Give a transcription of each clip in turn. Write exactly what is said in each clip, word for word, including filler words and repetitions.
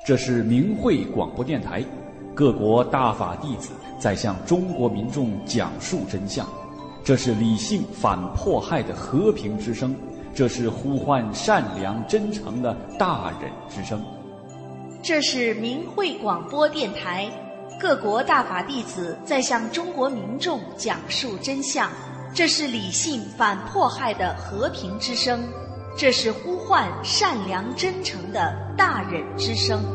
这是明慧广播电台，各国大法弟子在向中国民众讲述真相。这是理性反迫害的和平之声，这是呼唤善良真诚的大忍之声。 这是明慧广播电台，各国大法弟子在向中国民众讲述真相。这是理性反迫害的和平之声，这是呼唤善良真诚的大忍之声。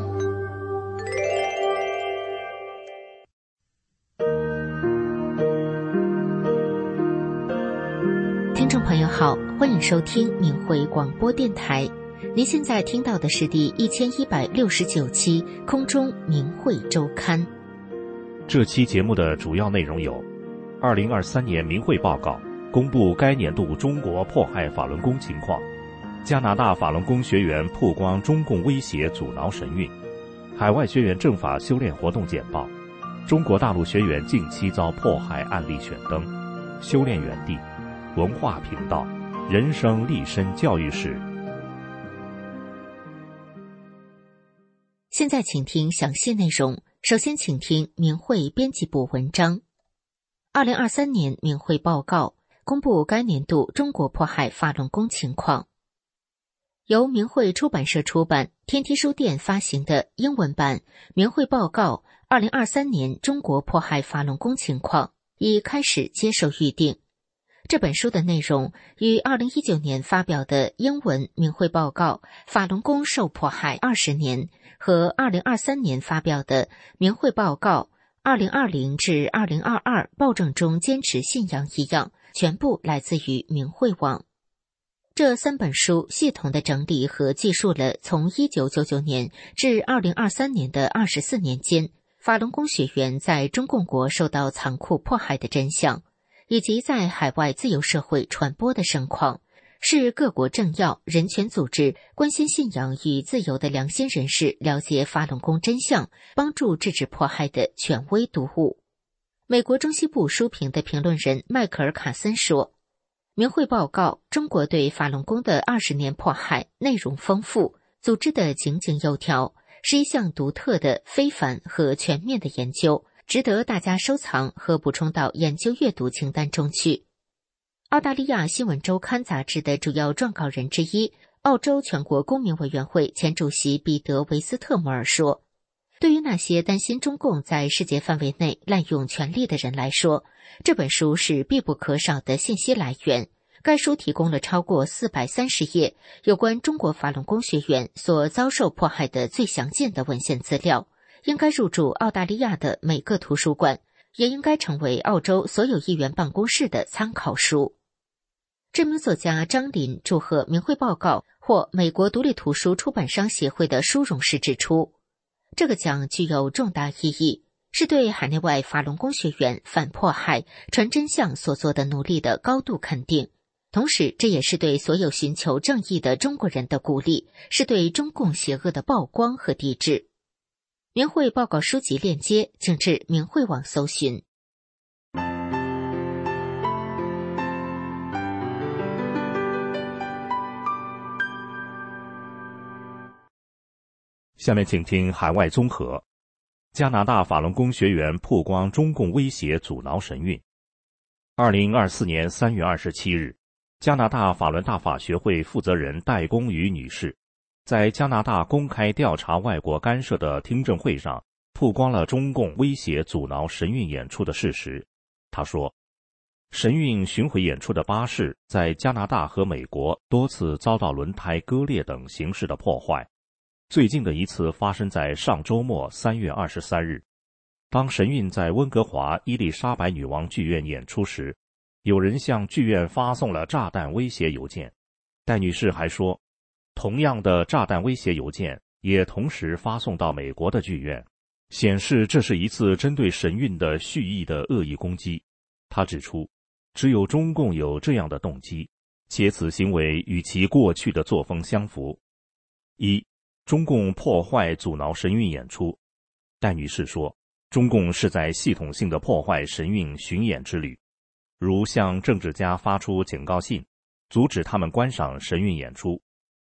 听众朋友好，欢迎收听明慧广播电台。您现在听到的是第一千一百六十九期空中明慧周刊。 这期节目的主要内容有：二零二三年明慧报告公布该年度中国迫害法轮功情况；加拿大法轮功学员曝光中共威胁阻挠神韵；海外学员正法修炼活动简报；中国大陆学员近期遭迫害案例选灯；修炼园地；文化频道；人生立身教育史。 现在请听详细内容。首先请听明慧编辑部文章。二零二三年明慧报告公布该年度中国迫害法轮功情况。由明慧出版社出版，天梯书店发行的英文版明慧报告二零二三年中国迫害法轮功情况已开始接受预订。这本书的内容与二零一九年发表的英文明慧报告法轮功受迫害二十年和二零二三年发表的明慧报告二零二零至二零二二暴政中坚持信仰一样，全部来自于明慧网。这三本书系统地整理和记述了从一九九九年至二零二三年的二十四年间，法轮功学员在中共国受到残酷迫害的真相，以及在海外自由社会传播的盛况，是各国政要、人权组织、关心信仰与自由的良心人士了解法轮功真相，帮助制止迫害的权威读物。美国中西部书评的评论人迈克尔·卡森说，明慧报告中国对法轮功的二十年迫害内容丰富，组织的井井有条，是一项独特的、非凡和全面的研究，值得大家收藏和补充到研究阅读清单中去。澳大利亚新闻周刊杂志的主要撰稿人之一，澳洲全国公民委员会前主席彼得·维斯特摩尔说，对于那些担心中共在世界范围内滥用权力的人来说，这本书是必不可少的信息来源。该书提供了超过四百三十页有关中国法轮功学员所遭受迫害的最详尽的文献资料，应该入驻澳大利亚的每个图书馆，也应该成为澳洲所有议员办公室的参考书。知名作家张林祝贺明慧报告获美国独立图书出版商协会的殊荣时指出，这个奖具有重大意义，是对海内外法轮功学员反迫害、传真相所做的努力的高度肯定，同时这也是对所有寻求正义的中国人的鼓励，是对中共邪恶的曝光和抵制。明慧报告书籍链接请至明慧网搜寻。 下面请听海外综合。加拿大法轮功学员曝光中共威胁阻挠神韵。二零二四年三月二十七日，加拿大法轮大法学会负责人戴公宇女士在加拿大公开调查外国干涉的听证会上曝光了中共威胁阻挠神韵演出的事实。她说，神韵巡回演出的巴士在加拿大和美国多次遭到轮胎割裂等形式的破坏，最近的一次发生在上周末三月二十三日。当神韵在温哥华伊丽莎白女王剧院演出时，有人向剧院发送了炸弹威胁邮件。戴女士还说，同样的炸弹威胁邮件也同时发送到美国的剧院，显示这是一次针对神韵的蓄意的恶意攻击。她指出，只有中共有这样的动机，且此行为与其过去的作风相符。一、中共破坏阻挠神韵演出。戴女士说，中共是在系统性地破坏神韵巡演之旅，如向政治家发出警告信，阻止他们观赏神韵演出，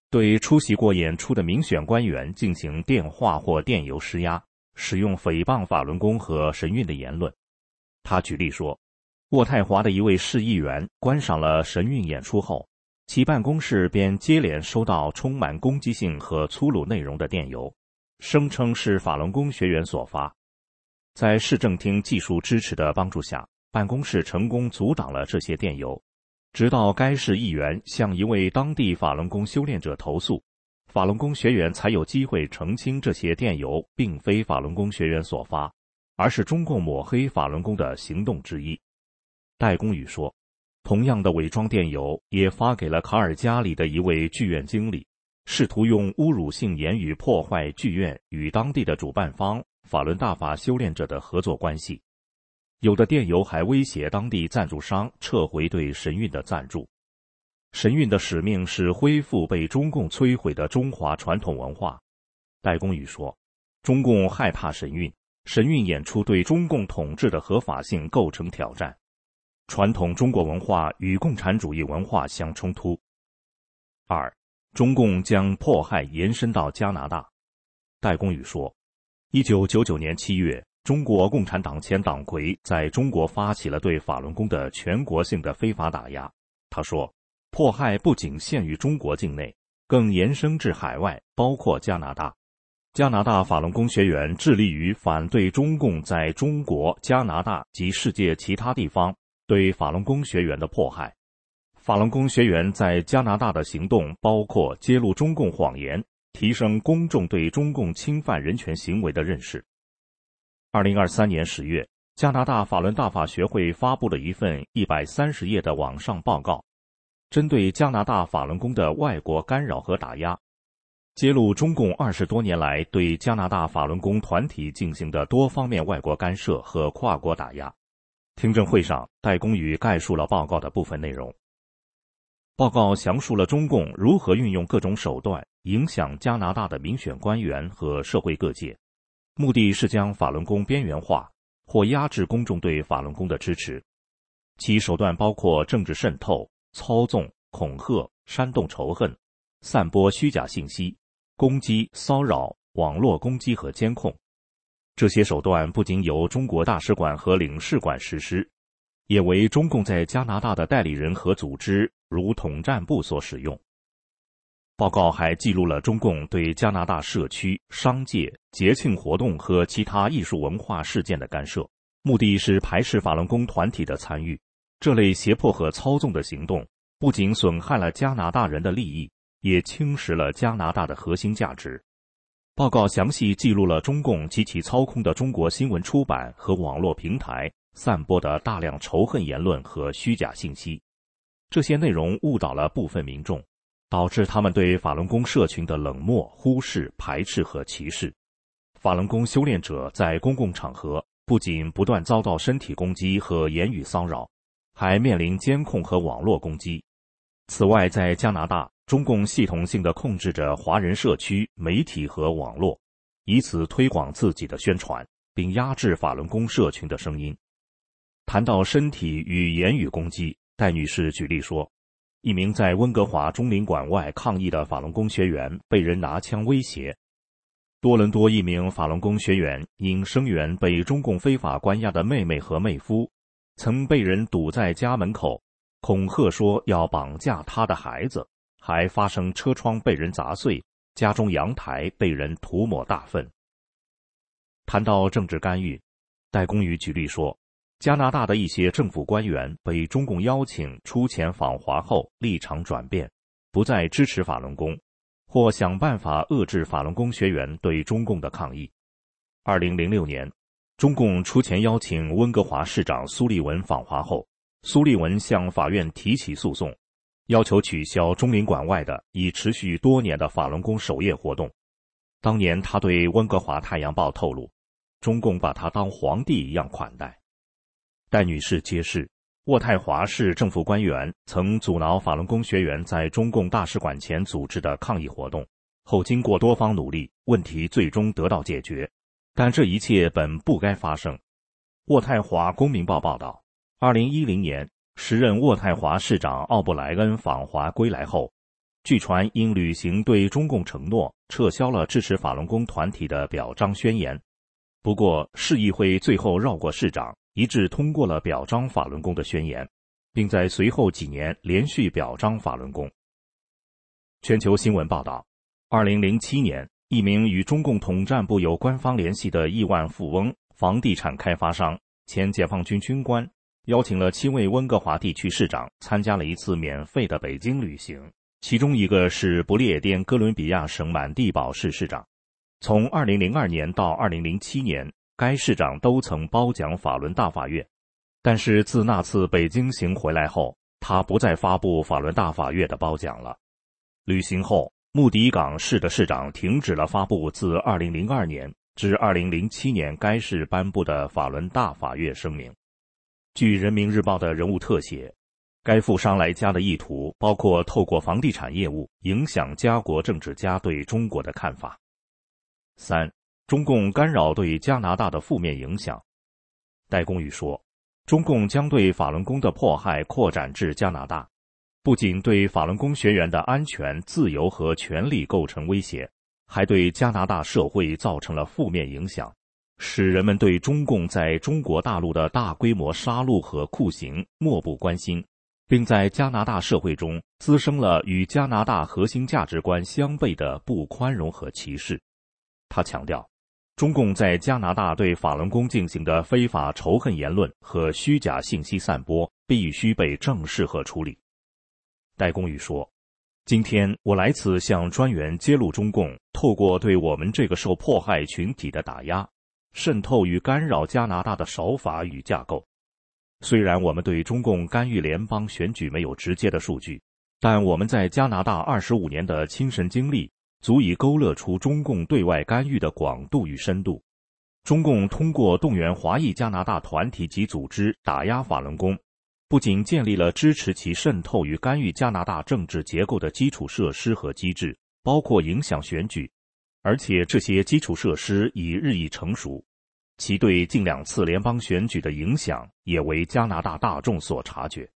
对出席过演出的民选官员进行电话或电邮施压，使用诽谤法轮功和神韵的言论。他举例说，渥太华的一位市议员观赏了神韵演出后，其办公室便接连收到充满攻击性和粗鲁内容的电邮，声称是法轮功学员所发。在市政厅技术支持的帮助下，办公室成功阻挡了这些电邮，直到该市议员向一位当地法轮功修炼者投诉，法轮功学员才有机会澄清这些电邮并非法轮功学员所发，而是中共抹黑法轮功的行动之一。戴公宇说，同样的伪装电邮也发给了卡尔加里的一位剧院经理，试图用侮辱性言语破坏剧院与当地的主办方法轮大法修炼者的合作关系。有的电邮还威胁当地赞助商撤回对神韵的赞助。神韵的使命是恢复被中共摧毁的中华传统文化。戴公宇说，中共害怕神韵，神韵演出对中共统治的合法性构成挑战。传统中国文化与共产主义文化相冲突。二，中共将迫害延伸到加拿大。戴公宇说，一九九九年七月，中国共产党前党魁在中国发起了对法轮功的全国性的非法打压。他说，迫害不仅限于中国境内，更延伸至海外，包括加拿大。加拿大法轮功学员致力于反对中共在中国、加拿大及世界其他地方对法轮功学员的迫害。法轮功学员在加拿大的行动包括揭露中共谎言，提升公众对中共侵犯人权行为的认识。二零二三年十月，加拿大法轮大法学会发布了一份一百三十页的网上报告，针对加拿大法轮功的外国干扰和打压，揭露中共二十多年来对加拿大法轮功团体进行的多方面外国干涉和跨国打压。听证会上，戴公宇概述了报告的部分内容。报告详述了中共如何运用各种手段影响加拿大的民选官员和社会各界，目的是将法轮功边缘化或压制公众对法轮功的支持。其手段包括政治渗透、操纵、恐吓、煽动仇恨、散播虚假信息、攻击、骚扰、网络攻击和监控。这些手段不仅由中国大使馆和领事馆实施，也为中共在加拿大的代理人和组织如统战部所使用。报告还记录了中共对加拿大社区、商界、节庆活动和其他艺术文化事件的干涉，目的是排斥法轮功团体的参与。这类胁迫和操纵的行动不仅损害了加拿大人的利益，也侵蚀了加拿大的核心价值。报告详细记录了中共及其操控的中国新闻出版和网络平台散播的大量仇恨言论和虚假信息，这些内容误导了部分民众，导致他们对法轮功社群的冷漠、忽视、排斥和歧视。法轮功修炼者在公共场合不仅不断遭到身体攻击和言语骚扰，还面临监控和网络攻击。此外，在加拿大，中共系统性地控制着华人社区、媒体和网络，以此推广自己的宣传，并压制法轮功社群的声音。谈到身体与言语攻击，戴女士举例说，一名在温哥华中领馆外抗议的法轮功学员被人拿枪威胁。多伦多一名法轮功学员因声援被中共非法关押的妹妹和妹夫，曾被人堵在家门口，恐吓说要绑架他的孩子，还发生车窗被人砸碎，家中阳台被人涂抹大粪。谈到政治干预，戴公宇举例说，加拿大的一些政府官员被中共邀请出钱访华后立场转变，不再支持法轮功，或想办法遏制法轮功学员对中共的抗议。二零零六年，中共出钱邀请温哥华市长苏利文访华后，苏利文向法院提起诉讼，要求取消中领馆外的已持续多年的法轮功守夜活动。当年他对温哥华太阳报透露，中共把他当皇帝一样款待。戴女士揭示，渥太华市政府官员曾阻挠法轮功学员在中共大使馆前组织的抗议活动，后经过多方努力，问题最终得到解决。但这一切本不该发生。渥太华公民报报道，二零一零年，时任渥太华市长奥布莱恩访华归来后， 据传因履行对中共承诺，撤销了支持法轮功团体的表彰宣言。不过市议会最后绕过市长，一致通过了表彰法轮功的宣言，并在随后几年连续表彰法轮功。全球新闻报道，二零零七年，一名与中共统战部有官方联系的亿万富翁、房地产开发商、前解放军军官，邀请了七位温哥华地区市长参加了一次免费的北京旅行，其中一个是不列颠哥伦比亚省满地堡市市长。从二零零二年到二零零七年，该市长都曾褒奖法轮大法院，但是自那次北京行回来后，他不再发布法轮大法院的褒奖了。旅行后，穆迪港市的市长停止了发布自二零零二年至二零零七年该市颁布的法轮大法院声明。据人民日报的人物特写，该富商来加的意图包括透过房地产业务影响加国政治家对中国的看法。三、中共干扰对加拿大的负面影响。戴公宇说，中共将对法轮功的迫害扩展至加拿大，不仅对法轮功学员的安全、自由和权利构成威胁，还对加拿大社会造成了负面影响，使人们对中共在中国大陆的大规模杀戮和酷刑漠不关心，并在加拿大社会中滋生了与加拿大核心价值观相悖的不宽容和歧视。他强调，中共在加拿大对法轮功进行的非法仇恨言论和虚假信息散播必须被正视和处理。戴公宇说，今天我来此向专员揭露中共透过对我们这个受迫害群体的打压，渗透与干扰加拿大的手法与架构。虽然我们对中共干预联邦选举没有直接的数据，但我们在加拿大二十五年的亲身经历足以勾勒出中共对外干预的广度与深度。中共通过动员华裔加拿大团体及组织打压法轮功，不仅建立了支持其渗透与干预加拿大政治结构的基础设施和机制，包括影响选举，而且这些基础设施已日益成熟，其对近两次联邦选举的影响也为加拿大大众所察觉。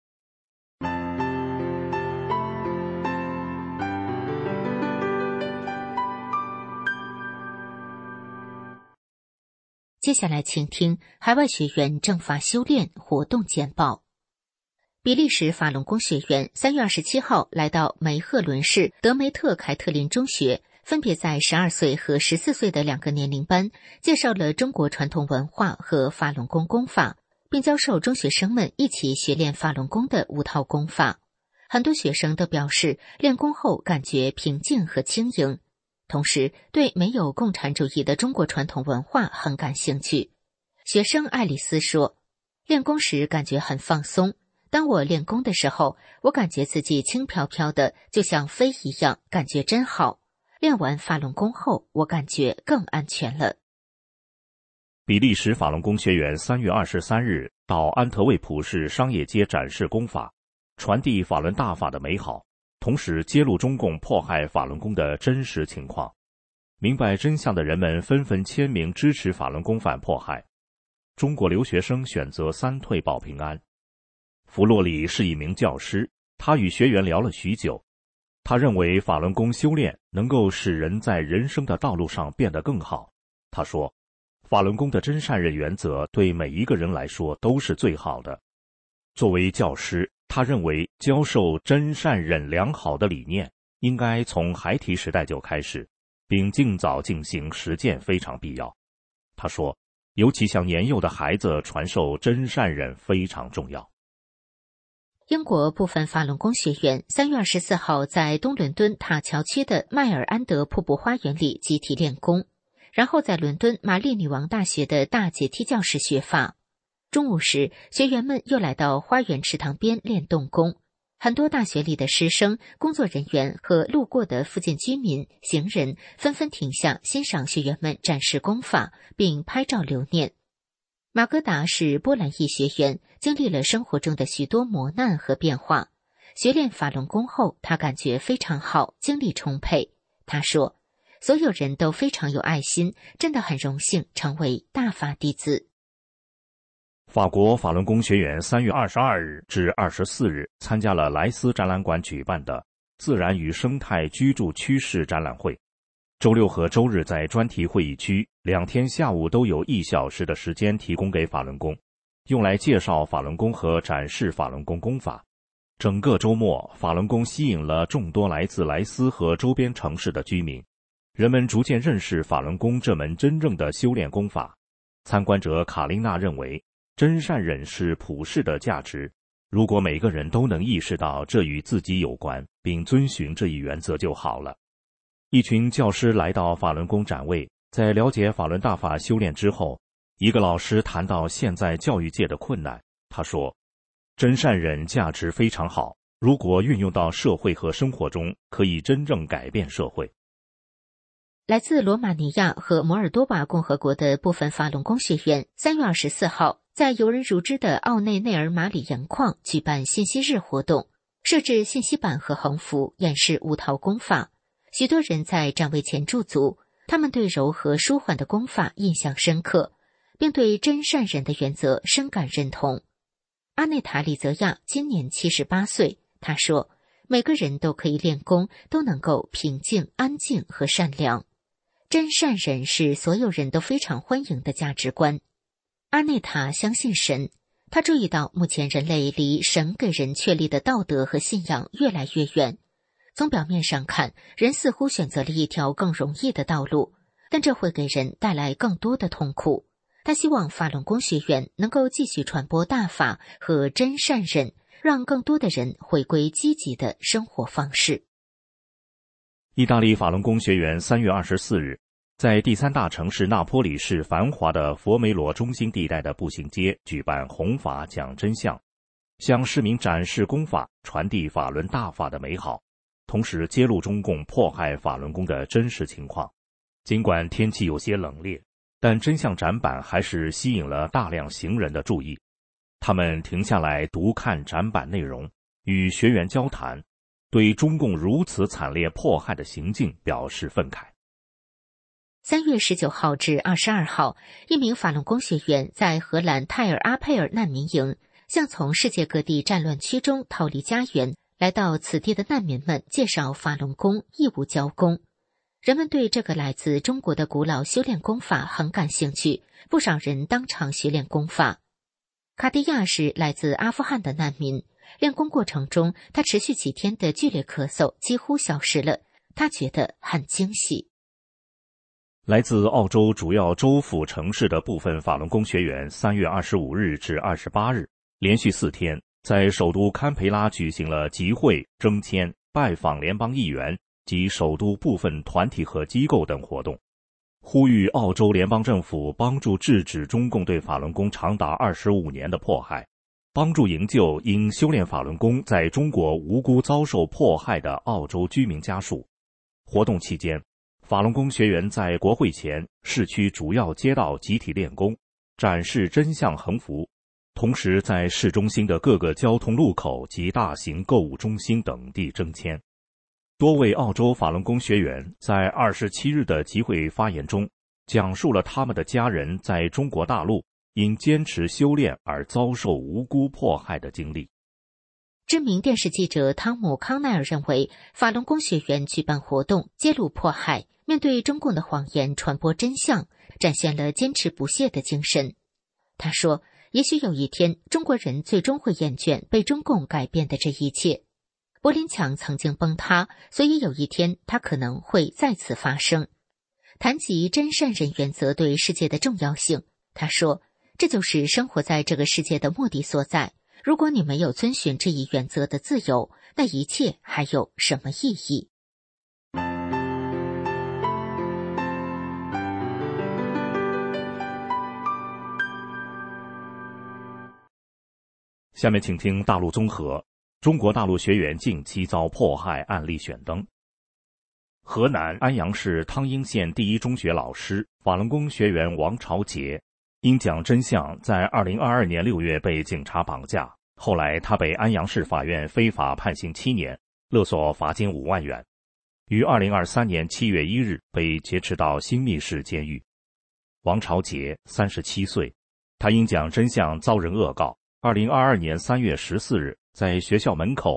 接下来请听海外学员正法修炼活动简报。比利时法轮功学员三月二十七号来到梅赫伦市德梅特凯特林中学，分别在十二岁和十四岁的两个年龄班介绍了中国传统文化和法轮功功法，并教授中学生们一起学练法轮功的五套功法。很多学生都表示练功后感觉平静和轻盈，同时对没有共产主义的中国传统文化很感兴趣。学生爱丽丝说，练功时感觉很放松，当我练功的时候，我感觉自己轻飘飘的，就像飞一样，感觉真好。练完法轮功后，我感觉更安全了。 比利时法轮功学员三月二十三日到安特卫普市商业街展示功法，传递法轮大法的美好，同时揭露中共迫害法轮功的真实情况。明白真相的人们纷纷签名支持法轮功反迫害。中国留学生选择三退保平安。弗洛里是一名教师，他与学员聊了许久。他认为法轮功修炼能够使人在人生的道路上变得更好。他说，法轮功的真善忍原则对每一个人来说都是最好的。作为教师，他认为教授真善忍良好的理念应该从孩提时代就开始，并尽早进行实践非常必要。他说，尤其向年幼的孩子传授真善忍非常重要。 英国部分法轮功学员三月二十四号在东伦敦塔桥区的迈尔安德瀑布花园里集体练功，然后在伦敦玛丽女王大学的大阶梯教室学法。中午时，学员们又来到花园池塘边练动功。很多大学里的师生、工作人员和路过的附近居民、行人纷纷停下欣赏学员们展示功法，并拍照留念。马格达是波兰裔学员，经历了生活中的许多磨难和变化。学练法轮功后，他感觉非常好，精力充沛。他说，所有人都非常有爱心，真的很荣幸成为大法弟子。 法国法轮功学员三月二十二日至二十四日参加了莱斯展览馆举办的自然与生态居住趋势展览会。周六和周日在专题会议区，两天下午都有一小时的时间提供给法轮功，用来介绍法轮功和展示法轮功功法。整个周末，法轮功吸引了众多来自莱斯和周边城市的居民，人们逐渐认识法轮功这门真正的修炼功法。参观者卡琳娜认为，真善忍是普世的价值，如果每个人都能意识到这与自己有关，并遵循这一原则就好了。一群教师来到法轮功展位，在了解法轮大法修炼之后，一个老师谈到现在教育界的困难，他说，真善忍价值非常好，如果运用到社会和生活中，可以真正改变社会。 来自罗马尼亚和摩尔多瓦共和国的部分法轮功学员三月二十四号在游人如织的奥内内尔马里盐矿举办信息日活动，设置信息板和横幅，演示五套功法。许多人在展位前驻足，他们对柔和舒缓的功法印象深刻，并对真善忍的原则深感认同。阿内塔·里泽亚今年七十八岁，他说，每个人都可以练功，都能够平静、安静和善良。真善忍是所有人都非常欢迎的价值观。阿内塔相信神，他注意到目前人类离神给人确立的道德和信仰越来越远。从表面上看，人似乎选择了一条更容易的道路，但这会给人带来更多的痛苦。他希望法轮功学员能够继续传播大法和真善忍，让更多的人回归积极的生活方式。 意大利法轮功学员三月二十四日在第三大城市那波里市繁华的佛梅罗中心地带的步行街举办弘法讲真相，向市民展示功法，传递法轮大法的美好，同时揭露中共迫害法轮功的真实情况。尽管天气有些冷冽，但真相展板还是吸引了大量行人的注意。他们停下来读看展板内容，与学员交谈，对中共如此惨烈迫害的行径表示愤慨。 三月十九号至二十二号，一名法轮功学员在荷兰泰尔阿佩尔难民营，向从世界各地战乱区中逃离家园来到此地的难民们介绍法轮功义务教功。人们对这个来自中国的古老修炼功法很感兴趣，不少人当场学练功法。卡迪亚是来自阿富汗的难民，练功过程中，他持续几天的剧烈咳嗽几乎消失了，他觉得很惊喜。 来自澳洲主要州府城市的部分法轮功学员三月二十五日至二十八日连续四天在首都堪培拉举行了集会、征签、拜访联邦议员及首都部分团体和机构等活动，呼吁澳洲联邦政府帮助制止中共对法轮功长达二十五年的迫害，帮助营救因修炼法轮功在中国无辜遭受迫害的澳洲居民家属。活动期间，法轮功学员在国会前、市区主要街道集体练功，展示真相横幅，同时在市中心的各个交通路口及大型购物中心等地征签。多位澳洲法轮功学员在二十七日的集会发言中，讲述了他们的家人在中国大陆因坚持修炼而遭受无辜迫害的经历。 知名电视记者汤姆·康奈尔认为，法轮功学员举办活动揭露迫害，面对中共的谎言传播真相，展现了坚持不懈的精神。他说，也许有一天中国人最终会厌倦被中共改变的这一切。柏林墙曾经崩塌，所以有一天它可能会再次发生。谈及真善忍原则对世界的重要性，他说，这就是生活在这个世界的目的所在。如果你没有遵循这一原则的自由，那一切还有什么意义？ 下面请听大陆综合。中国大陆学员近期遭迫害案例选灯。河南安阳市汤阴县第一中学老师、法轮功学员王朝杰，因讲真相，在二零二二年六月被警察绑架，后来他被安阳市法院非法判刑七年，勒索罚金五万元，于二零二三年七月一日被劫持到新密市监狱。王朝杰三十七岁，他因讲真相遭人恶告，二零二二年三月十四日在学校门口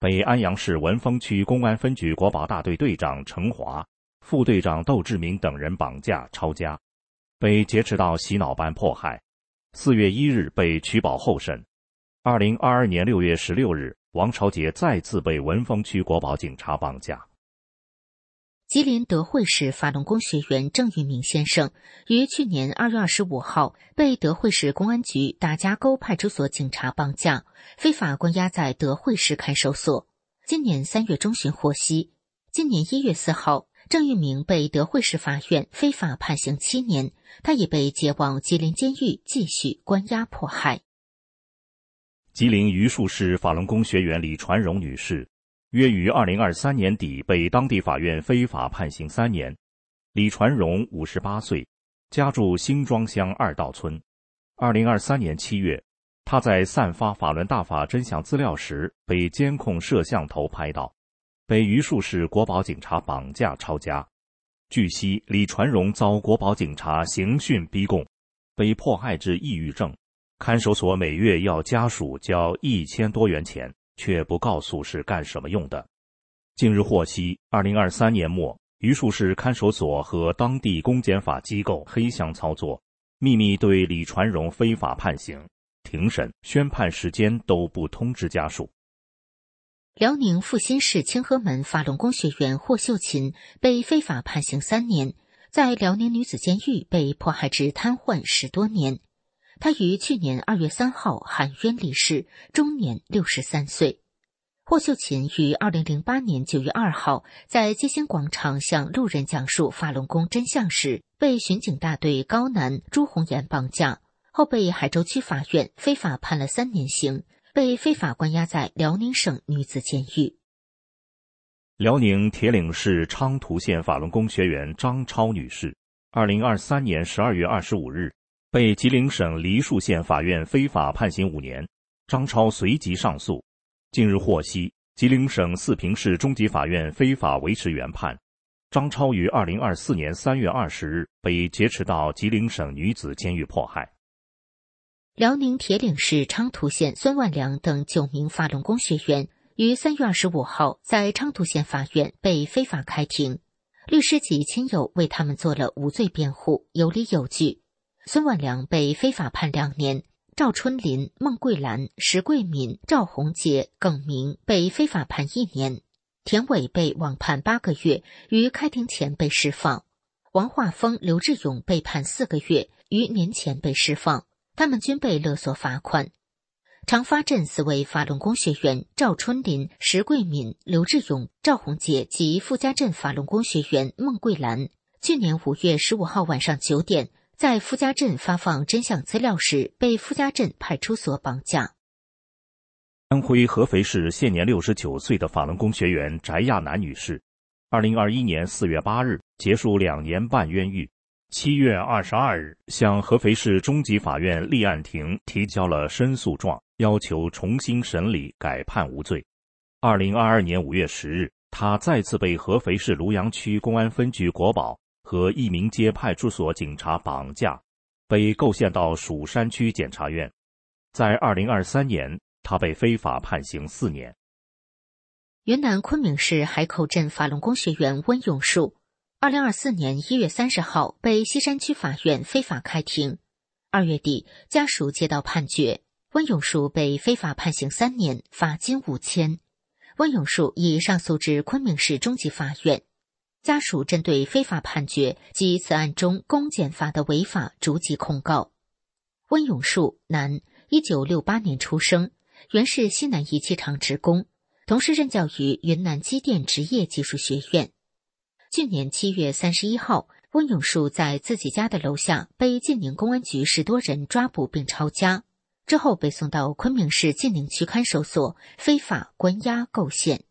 被安阳市文峰区公安分局国保大队队长陈华、副队长窦志明等人绑架抄家，被劫持到洗脑班迫害。四月一日被取保候审。二零二二年六月十六日，王朝杰再次被文峰区国保警察绑架。 吉林德惠市法轮功学员郑玉明先生于去年二月二十五号被德惠市公安局大家沟派出所警察绑架，非法关押在德惠市看守所。今年三月中旬获悉，今年一月四号，郑玉明被德惠市法院非法判刑七年，他已被解往吉林监狱继续关押迫害。 吉林榆树市法轮功学员李传荣女士约于二零二三年底被当地法院非法判刑三年。李传荣五十八岁，家住新庄乡二道村。二零二三年七月，他在散发法轮大法真相资料时被监控摄像头拍到，被榆树市国保警察绑架抄家。据悉，李传荣遭国保警察刑讯逼供，被迫害致抑郁症，看守所每月要家属交一千多元钱，却不告诉是干什么用的。近日获悉，二零二三年末，榆树市看守所和当地公检法机构黑箱操作，秘密对李传荣非法判刑，庭审、宣判时间都不通知家属。 辽宁阜新市清河门法轮功学员霍秀琴被非法判刑三年，在辽宁女子监狱被迫害致瘫痪十多年。他于去年二月三号含冤离世，终年六十三岁。霍秀琴于二零零八年九月二号在街心广场向路人讲述法轮功真相时，被巡警大队高南、朱红岩绑架，后被海州区法院非法判了三年刑，被非法关押在辽宁省女子监狱。 辽宁铁岭市昌图县法轮功学员张超女士，二零二三年十二月二十五日被吉林省梨树县法院非法判刑五年，张超随即上诉。近日获悉，吉林省四平市中级法院非法维持原判，张超于二零二四年三月二十日被劫持到吉林省女子监狱迫害。 辽宁铁岭市昌图县孙万良等九名法轮功学员于三月二十五号在昌图县法院被非法开庭，律师及亲友为他们做了无罪辩护，有理有据。孙万良被非法判两年，赵春林、孟桂兰、石桂敏、赵红杰、耿明被非法判一年，田伟被网判八个月，于开庭前被释放。王化峰、刘志勇被判四个月，于年前被释放，他们均被勒索罚款。长发镇四位法轮功学员赵春林、石桂敏、刘志勇、赵红杰及傅家镇法轮功学员孟桂兰，去年五月十五号晚上九点，在傅家镇发放真相资料时，被傅家镇派出所绑架。 安徽合肥市现年六十九岁的法轮功学员翟亚楠女士，二零二一年四月八日结束两年半冤狱，七月二十二日向合肥市中级法院立案庭提交了申诉状，要求重新审理改判无罪。二零二二年五月十日，她再次被合肥市庐阳区公安分局国保和义民街派出所警察绑架，被构陷到蜀山区检察院。在二零二三年，他被非法判刑四年。 云南昆明市海口镇法轮功学员温永树，二零二四年一月三十号被西山区法院非法开庭。二月底，家属接到判决，温永树被非法判刑三年，罚金五千。温永树已上诉至昆明市中级法院。家属针对非法判决及此案中公检法的违法逐级控告。温永树，男，一九六八年出生，原是西南仪器厂职工，同时任教于云南机电职业技术学院。去年七月三十一号，温永树在自己家的楼下被晋宁公安局十多人抓捕并抄家，之后被送到昆明市晋宁区看守所非法关押构陷。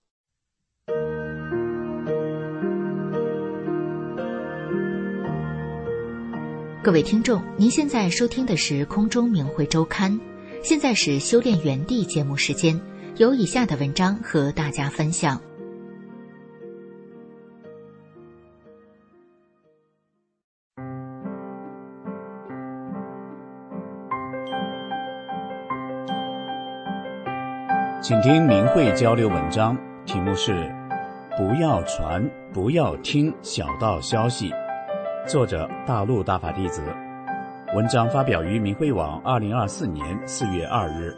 各位听众，您现在收听的是空中明慧周刊，现在是修炼原地节目时间，有以下的文章和大家分享。 请听明慧交流文章，题目是不要传不要听小道消息，作者大陆大法弟子。文章发表于明慧网二零二四年四月二日。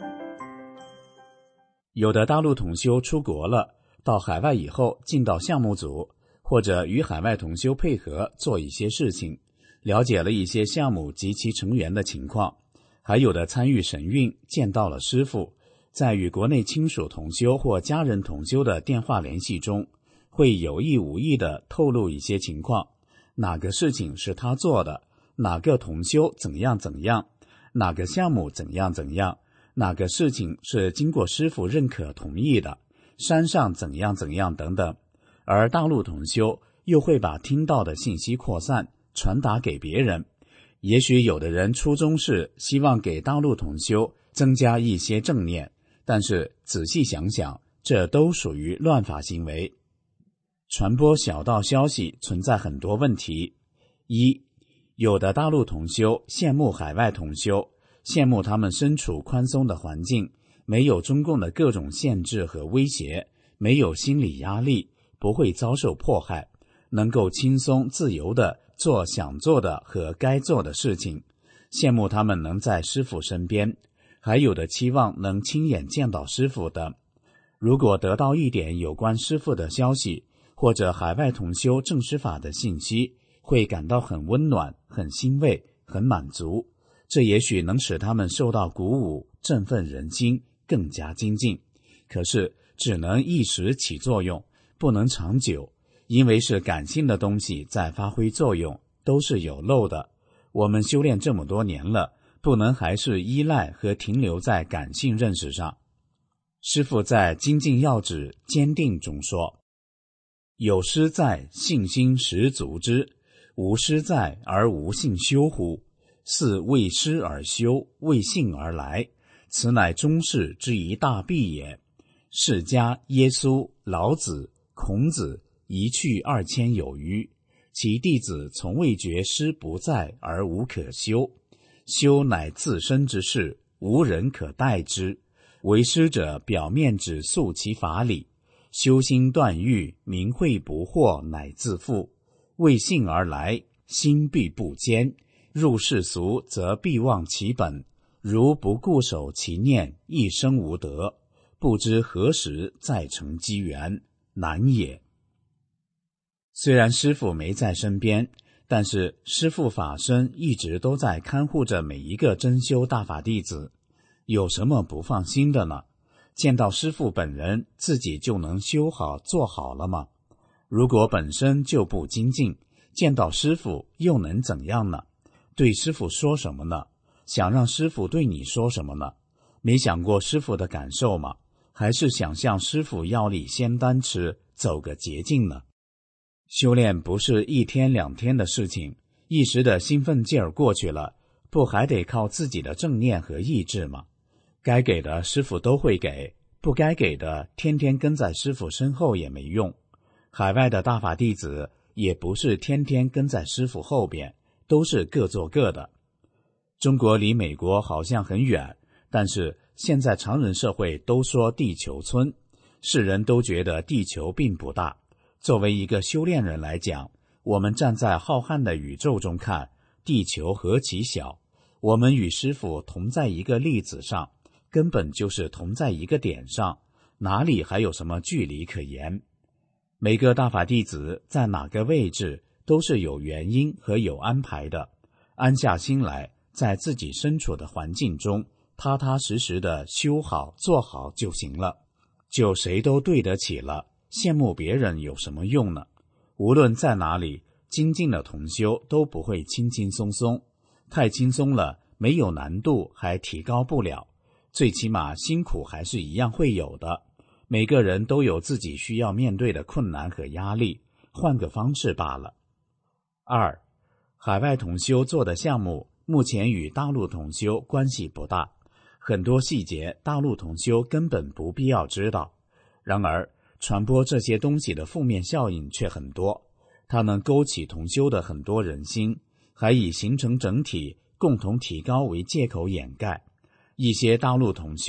有的大陆同修出国了，到海外以后进到项目组，或者与海外同修配合做一些事情，了解了一些项目及其成员的情况，还有的参与神韵，见到了师父，在与国内亲属同修或家人同修的电话联系中，会有意无意地透露一些情况，哪个事情是他做的，哪个同修怎样怎样，哪个项目怎样怎样，哪个事情是经过师父认可同意的，山上怎样怎样等等。而大陆同修又会把听到的信息扩散传达给别人。也许有的人初衷是希望给大陆同修增加一些正念，但是仔细想想，这都属于乱法行为。传播小道消息存在很多问题。一，有的大陆同修羡慕海外同修，羡慕他们身处宽松的环境，没有中共的各种限制和威胁，没有心理压力，不会遭受迫害，能够轻松自由地做想做的和该做的事情，羡慕他们能在师父身边，还有的期望能亲眼见到师父等。如果得到一点有关师父的消息，或者海外同修正师法的信息，会感到很温暖，很欣慰，很满足，这也许能使他们受到鼓舞，振奋人心，更加精进。可是只能一时起作用，不能长久，因为是感性的东西在发挥作用，都是有漏的。我们修炼这么多年了，不能还是依赖和停留在感性认识上。师父在《精进要旨坚定》中说，有师在，信心实足之；无师在，而无信修乎？是为师而修，为信而来，此乃中世之一大弊也。释迦、耶稣、老子、孔子一去二千有余，其弟子从未觉师不在而无可修。修乃自身之事，无人可代之。为师者，表面只述其法理，修心断欲，明慧不惑，乃自负。为信而来，心必不坚，入世俗则必忘其本。如不固守其念，一生无得，不知何时再成机缘，难也。虽然师父没在身边，但是师父法身一直都在看护着每一个真修大法弟子。有什么不放心的呢？见到师父本人，自己就能修好做好了吗？如果本身就不精进，见到师父又能怎样呢？对师父说什么呢？想让师父对你说什么呢？没想过师父的感受吗？还是想向师父要粒仙丹吃，走个捷径呢？修炼不是一天两天的事情，一时的兴奋劲儿过去了，不还得靠自己的正念和意志吗？该给的师父都会给，不该给的天天跟在师父身后也没用。海外的大法弟子也不是天天跟在师父后边，都是各做各的。中国离美国好像很远，但是现在常人社会都说地球村，世人都觉得地球并不大。作为一个修炼人来讲，我们站在浩瀚的宇宙中看，地球何其小，我们与师父同在一个粒子上，根本就是同在一个点上，哪里还有什么距离可言？每个大法弟子在哪个位置都是有原因和有安排的，安下心来，在自己身处的环境中踏踏实实的修好做好就行了，就谁都对得起了，羡慕别人有什么用呢？无论在哪里，精进的同修都不会轻轻松松，太轻松了，没有难度还提高不了，最起码辛苦还是一样会有的。每个人都有自己需要面对的困难和压力，换个方式罢了。二，海外同修做的项目目前与大陆同修关系不大，很多细节大陆同修根本不必要知道。然而传播这些东西的负面效应却很多，它能勾起同修的很多人心，还以形成整体共同提高为借口掩盖。一些大陆同修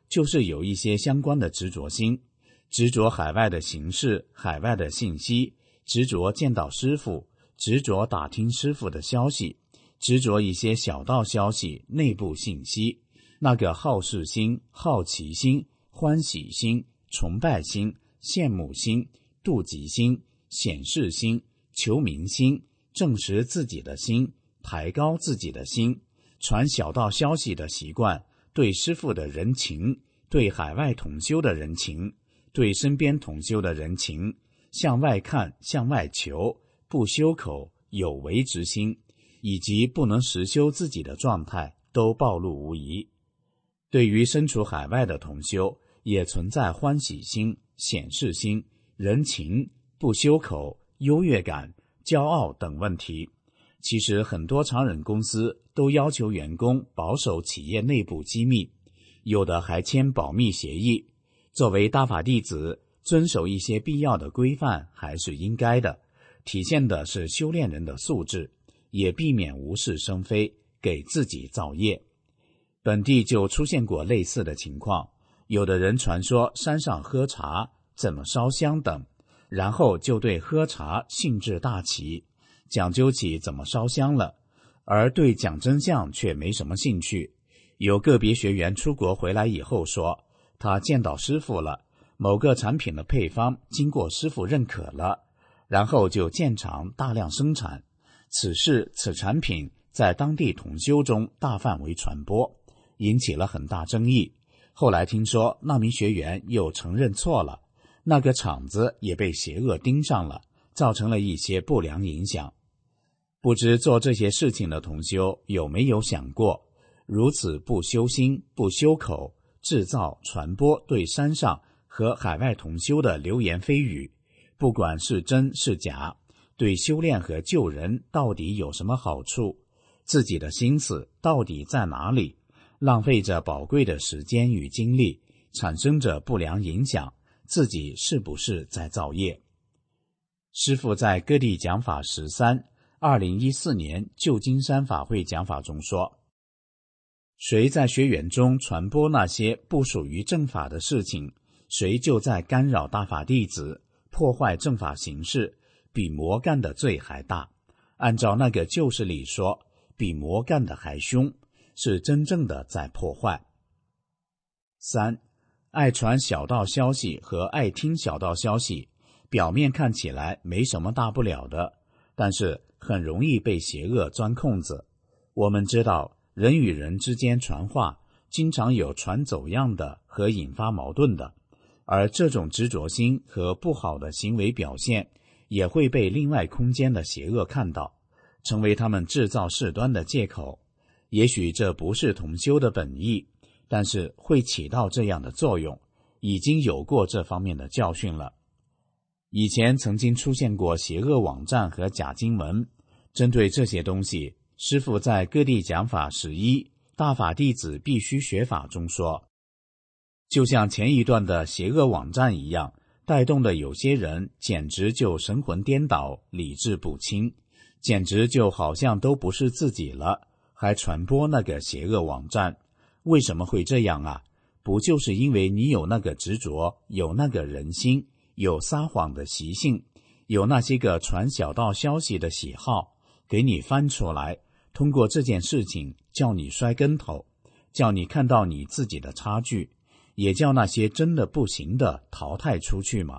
就是有一些相关的执着心，执着海外的形式、海外的信息，执着见到师父，执着打听师父的消息，执着一些小道消息、内部信息，那个好事心、好奇心、欢喜心、崇拜心、羡慕心、妒忌心、显示心、求名心、证实自己的心、抬高自己的心，传小道消息的习惯，对师父的人情，对海外同修的人情，对身边同修的人情，向外看，向外求，不修口，有为之心，以及不能实修自己的状态，都暴露无遗。对于身处海外的同修，也存在欢喜心、显示心、人情、不修口、优越感、骄傲等问题。其实很多常人公司都要求员工保守企业内部机密，有的还签保密协议。作为大法弟子，遵守一些必要的规范还是应该的，体现的是修炼人的素质，也避免无事生非，给自己造业。本地就出现过类似的情况，有的人传说山上喝茶怎么烧香等，然后就对喝茶兴致大起，讲究起怎么烧香了，而对讲真相却没什么兴趣。有个别学员出国回来以后说，他见到师父了，某个产品的配方经过师父认可了，然后就建厂大量生产。此事此产品在当地同修中大范围传播，引起了很大争议。后来听说那名学员又承认错了，那个厂子也被邪恶盯上了，造成了一些不良影响。不知做这些事情的同修有没有想过，如此不修心、不修口，制造、传播对山上和海外同修的流言蜚语，不管是真是假，对修炼和救人到底有什么好处？自己的心思到底在哪里？浪费着宝贵的时间与精力，产生着不良影响，自己是不是在造业？师父在各地讲法十三二零一四年旧金山法会讲法中说，谁在学员中传播那些不属于正法的事情，谁就在干扰大法弟子，破坏正法形式，比魔干的罪还大。按照那个旧事理说，比魔干的还凶，是真正的在破坏。三，爱传小道消息和爱听小道消息，表面看起来没什么大不了的，但是很容易被邪恶钻空子。我们知道，人与人之间传话，经常有传走样的和引发矛盾的，而这种执着心和不好的行为表现，也会被另外空间的邪恶看到，成为他们制造事端的借口。也许这不是同修的本意，但是会起到这样的作用，已经有过这方面的教训了。以前曾经出现过邪恶网站和假经文，针对这些东西，师父在各地讲法十一大法弟子必须学法中说，就像前一段的邪恶网站一样，带动的有些人简直就神魂颠倒，理智不清，简直就好像都不是自己了，还传播那个邪恶网站。为什么会这样啊？不就是因为你有那个执着，有那个人心，有撒谎的习性，有那些个传小道消息的喜好，给你翻出来，通过这件事情叫你摔跟头，叫你看到你自己的差距，也叫那些真的不行的淘汰出去嘛。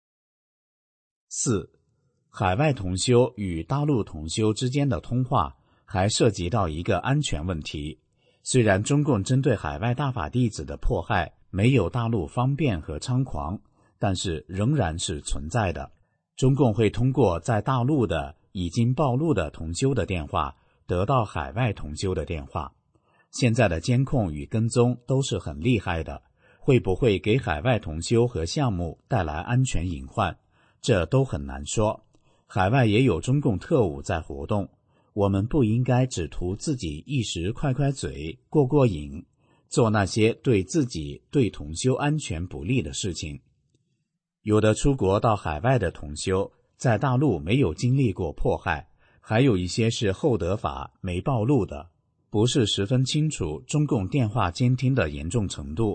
四，海外同修与大陆同修之间的通话还涉及到一个安全问题。虽然中共针对海外大法弟子的迫害没有大陆方便和猖狂，但是仍然是存在的。中共会通过在大陆的已经暴露的同修的电话，得到海外同修的电话。现在的监控与跟踪都是很厉害的，会不会给海外同修和项目带来安全隐患，这都很难说。海外也有中共特务在活动，我们不应该只图自己一时快快嘴，过过瘾，做那些对自己对同修安全不利的事情。有的出国到海外的同修在大陆没有经历过迫害，还有一些是后得法没暴露的，不是十分清楚中共电话监听的严重程度。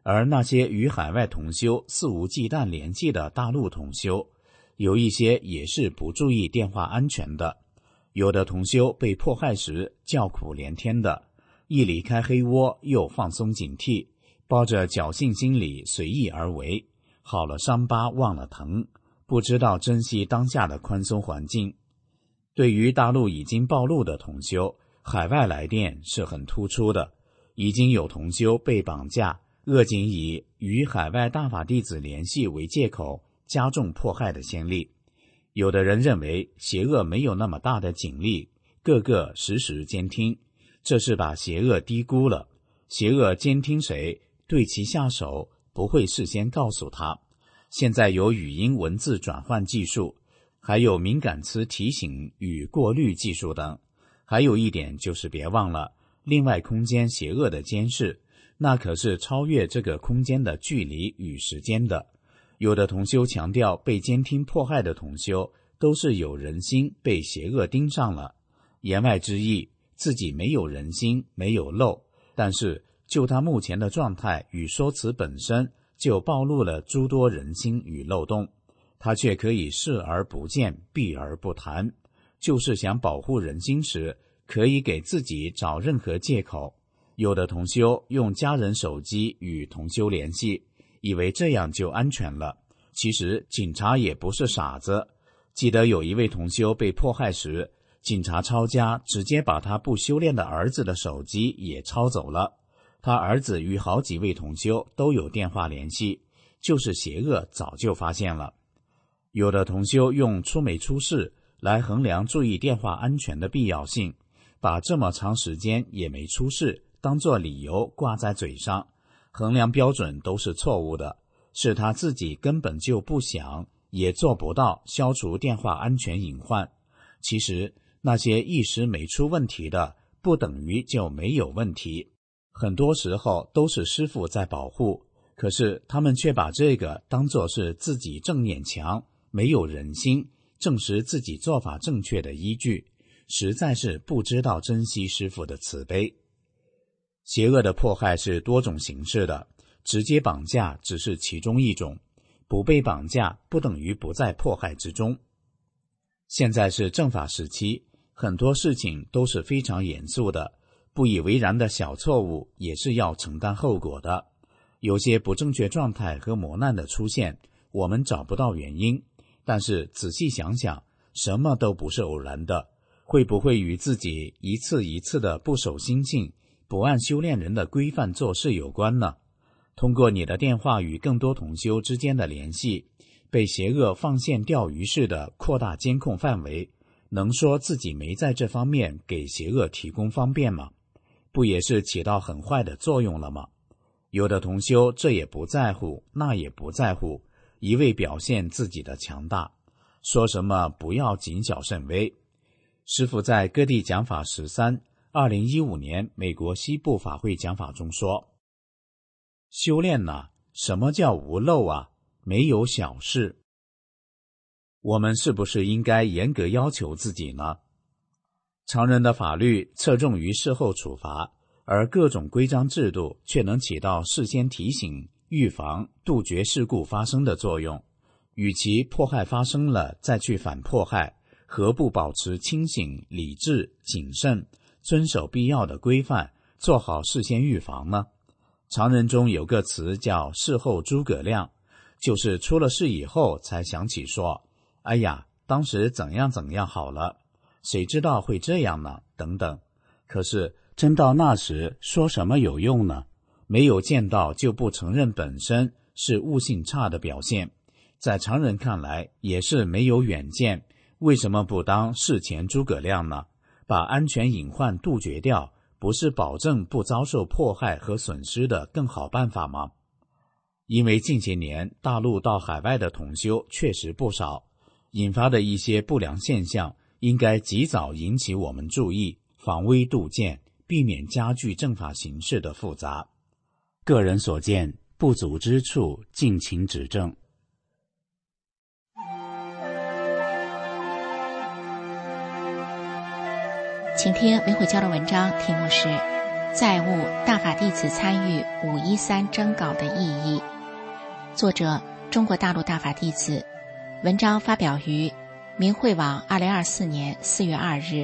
而那些与海外同修肆无忌惮联系的大陆同修，有一些也是不注意电话安全的，有的同修被迫害时叫苦连天的，一离开黑窝又放松警惕，抱着侥幸心理随意而为，好了伤疤忘了疼，不知道珍惜当下的宽松环境。对于大陆已经暴露的同修，海外来电是很突出的，已经有同修被绑架，恶警以与海外大法弟子联系为借口加重迫害的先例。有的人认为邪恶没有那么大的警力，个个实时监听，这是把邪恶低估了。邪恶监听谁，对其下手，不会事先告诉他。现在有语音文字转换技术，还有敏感词提醒与过滤技术等。还有一点就是别忘了，另外空间邪恶的监视，那可是超越这个空间的距离与时间的。有的同修强调，被监听迫害的同修都是有人心被邪恶盯上了，言外之意，自己没有人心，没有漏，但是就他目前的状态与说辞本身就暴露了诸多人心与漏洞，他却可以视而不见，避而不谈，就是想保护人心时，可以给自己找任何借口。有的同修用家人手机与同修联系，以为这样就安全了，其实警察也不是傻子。记得有一位同修被迫害时，警察抄家，直接把他不修炼的儿子的手机也抄走了。他儿子与好几位同修都有电话联系，就是邪恶早就发现了。有的同修用出没出事来衡量注意电话安全的必要性，把这么长时间也没出事当作理由挂在嘴上，衡量标准都是错误的，是他自己根本就不想也做不到消除电话安全隐患。其实那些一时没出问题的，不等于就没有问题，很多时候都是师父在保护，可是他们却把这个当作是自己正念强，没有人心，证实自己做法正确的依据，实在是不知道珍惜师父的慈悲。邪恶的迫害是多种形式的，直接绑架只是其中一种，不被绑架不等于不在迫害之中。现在是正法时期，很多事情都是非常严肃的，不以为然的小错误也是要承担后果的。有些不正确状态和磨难的出现，我们找不到原因，但是仔细想想，什么都不是偶然的，会不会与自己一次一次的不守心性，不按修炼人的规范做事有关呢？通过你的电话与更多同修之间的联系，被邪恶放线钓鱼式的扩大监控范围，能说自己没在这方面给邪恶提供方便吗？不也是起到很坏的作用了吗？有的同修这也不在乎，那也不在乎，一味表现自己的强大，说什么不要谨小慎微。师父在各地讲法十三二零一五年美国西部法会讲法中说，修炼啊，什么叫无漏啊？没有小事。我们是不是应该严格要求自己呢？常人的法律侧重于事后处罚，而各种规章制度却能起到事先提醒、预防、杜绝事故发生的作用。与其迫害发生了再去反迫害，何不保持清醒、理智、谨慎，遵守必要的规范，做好事先预防呢？常人中有个词叫事后诸葛亮，就是出了事以后才想起说，哎呀，当时怎样怎样好了，谁知道会这样呢？等等。可是真到那时说什么有用呢？没有见到就不承认本身是悟性差的表现，在常人看来也是没有远见，为什么不当事前诸葛亮呢？把安全隐患杜绝掉，不是保证不遭受迫害和损失的更好办法吗？因为近些年大陆到海外的同修确实不少，引发的一些不良现象应该及早引起我们注意，防微杜渐，避免加剧正法形势的复杂。个人所见不足之处，敬请指正。 请听明慧教的文章，题目是再悟大法弟子参与五一三征稿的意义。作者：中国大陆大法弟子。文章发表于明慧网二零二四年四月二日。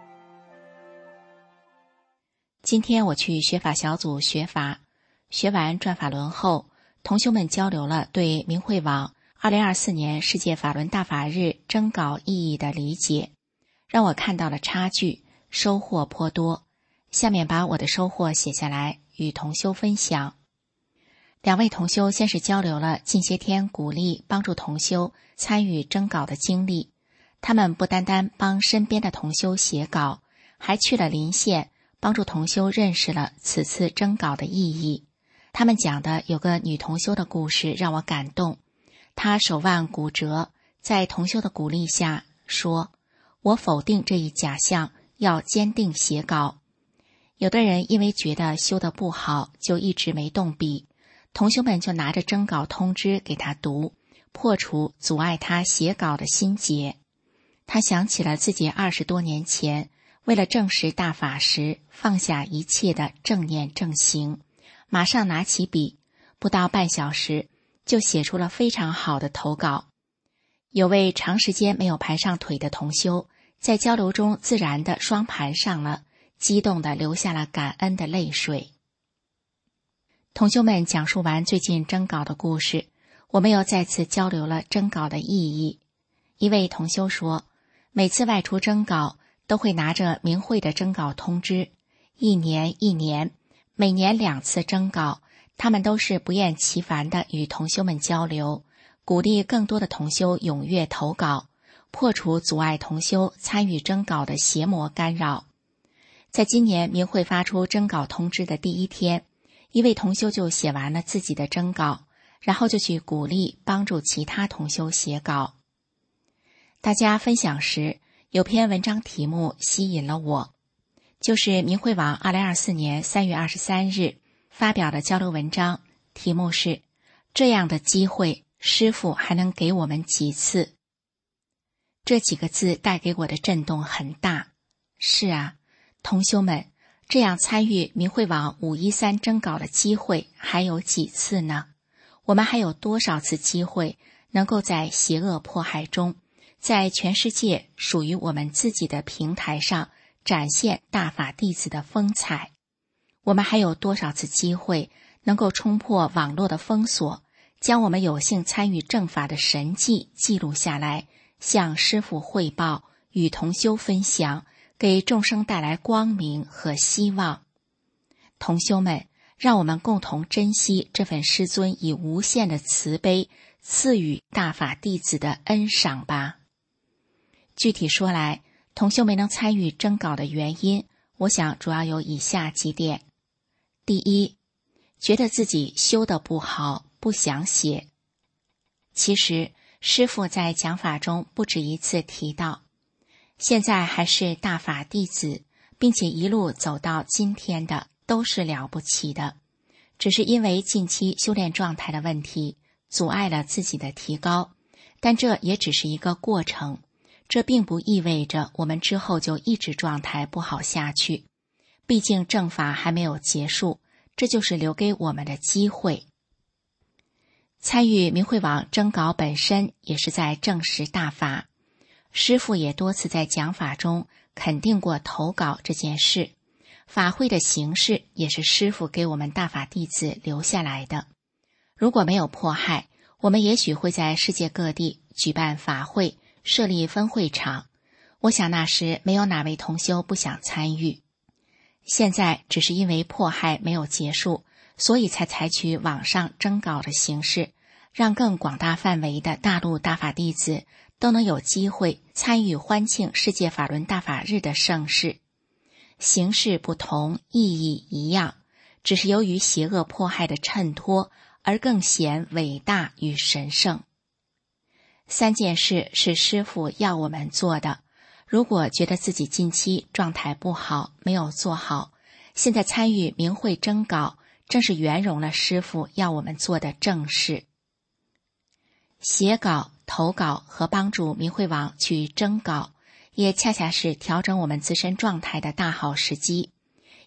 今天我去学法小组学法，学完转法轮后，同修们交流了对明慧网二零二四年世界法轮大法日征稿意义的理解，让我看到了差距，收获颇多。下面把我的收获写下来，与同修分享。两位同修先是交流了近些天鼓励帮助同修参与征稿的经历，他们不单单帮身边的同修写稿，还去了邻县帮助同修认识了此次征稿的意义。他们讲的有个女同修的故事让我感动，她手腕骨折，在同修的鼓励下说，我否定这一假象，要坚定写稿。有的人因为觉得修得不好，就一直没动笔，同修们就拿着征稿通知给他读，破除阻碍他写稿的心结。他想起了自己二十多年前为了证实大法时放下一切的正念正行，马上拿起笔，不到半小时就写出了非常好的投稿。有位长时间没有盘上腿的同修，在交流中自然的双盘上了，激动地流下了感恩的泪水。同修们讲述完最近征稿的故事，我们又再次交流了征稿的意义。一位同修说，每次外出征稿都会拿着明慧的征稿通知，一年一年，每年两次征稿，他们都是不厌其烦地与同修们交流，鼓励更多的同修踊跃投稿，破除阻碍同修参与征稿的邪魔干扰。在今年明慧发出征稿通知的第一天，一位同修就写完了自己的征稿，然后就去鼓励帮助其他同修写稿。大家分享时，有篇文章题目吸引了我，就是明慧网二零二四年三月二十三日发表的交流文章，题目是这样的机会师父还能给我们几次。这几个字带给我的震动很大。是啊，同修们，这样参与明慧网五一三征稿的机会还有几次呢？我们还有多少次机会能够在邪恶迫害中，在全世界属于我们自己的平台上展现大法弟子的风采？我们还有多少次机会能够冲破网络的封锁，将我们有幸参与正法的神迹记录下来，向师父汇报，与同修分享，给众生带来光明和希望。同修们，让我们共同珍惜这份师尊以无限的慈悲赐予大法弟子的恩赏吧。具体说来，同修没能参与征稿的原因，我想主要有以下几点。第一，觉得自己修得不好，不想写。其实师父在讲法中不止一次提到，现在还是大法弟子，并且一路走到今天的都是了不起的，只是因为近期修炼状态的问题阻碍了自己的提高，但这也只是一个过程，这并不意味着我们之后就一直状态不好下去，毕竟正法还没有结束，这就是留给我们的机会。参与明慧网征稿本身也是在证实大法，师父也多次在讲法中肯定过投稿这件事，法会的形式也是师父给我们大法弟子留下来的。如果没有迫害，我们也许会在世界各地举办法会，设立分会场，我想那时没有哪位同修不想参与。现在只是因为迫害没有结束，所以才采取网上征稿的形式，让更广大范围的大陆大法弟子都能有机会参与欢庆世界法轮大法日的盛事。形式不同，意义一样，只是由于邪恶迫害的衬托而更显伟大与神圣。三件事是师父要我们做的，如果觉得自己近期状态不好，没有做好，现在参与明慧征稿，正是圆融了师父要我们做的正事。写稿、投稿和帮助明慧网去征稿，也恰恰是调整我们自身状态的大好时机。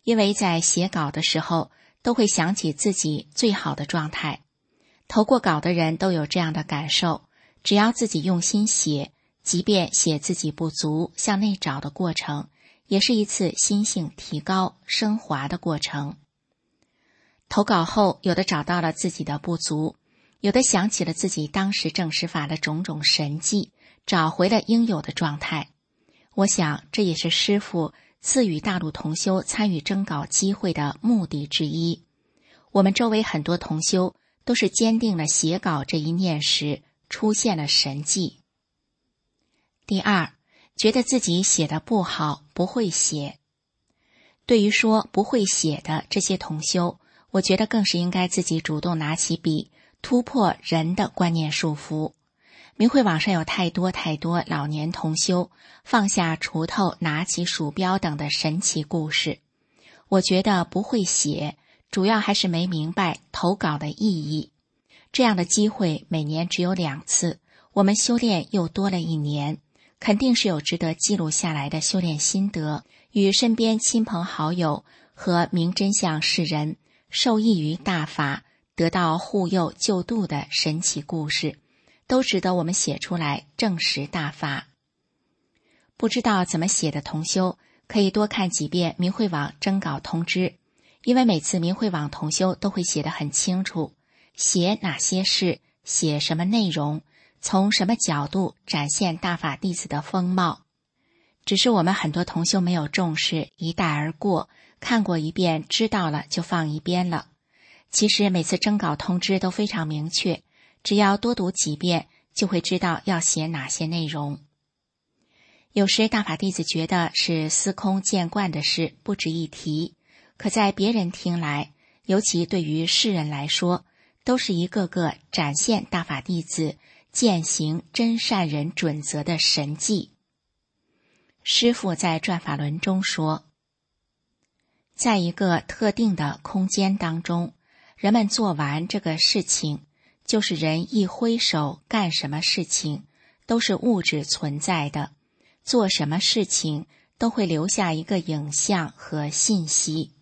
因为在写稿的时候都会想起自己最好的状态。投过稿的人都有这样的感受，只要自己用心写，即便写自己不足，向内找的过程，也是一次心性提高、升华的过程。投稿后，有的找到了自己的不足，有的想起了自己当时证实法的种种神迹，找回了应有的状态。我想这也是师父赐予大陆同修参与征稿机会的目的之一。我们周围很多同修都是坚定了写稿这一念时，出现了神迹。第二，觉得自己写得不好，不会写。对于说不会写的这些同修，我觉得更是应该自己主动拿起笔，突破人的观念束缚。明慧网上有太多太多老年同修放下锄头拿起鼠标等的神奇故事。我觉得不会写，主要还是没明白投稿的意义。这样的机会每年只有两次，我们修炼又多了一年，肯定是有值得记录下来的修炼心得，与身边亲朋好友和明真相世人受益于大法，得到护佑救度的神奇故事，都值得我们写出来证实大法。不知道怎么写的同修，可以多看几遍明慧网征稿通知，因为每次明慧网同修都会写得很清楚，写哪些事，写什么内容，从什么角度展现大法弟子的风貌。只是我们很多同修没有重视，一带而过，看过一遍知道了就放一边了。其实每次征稿通知都非常明确，只要多读几遍就会知道要写哪些内容。有时大法弟子觉得是司空见惯的事，不值一提，可在别人听来，尤其对于世人来说，都是一个个展现大法弟子践行真善人准则的神迹。师父在转法轮中说，在一个特定的空间当中，人们做完这个事情，就是人一挥手干什么事情都是物质存在的，做什么事情都会留下一个影像和信息。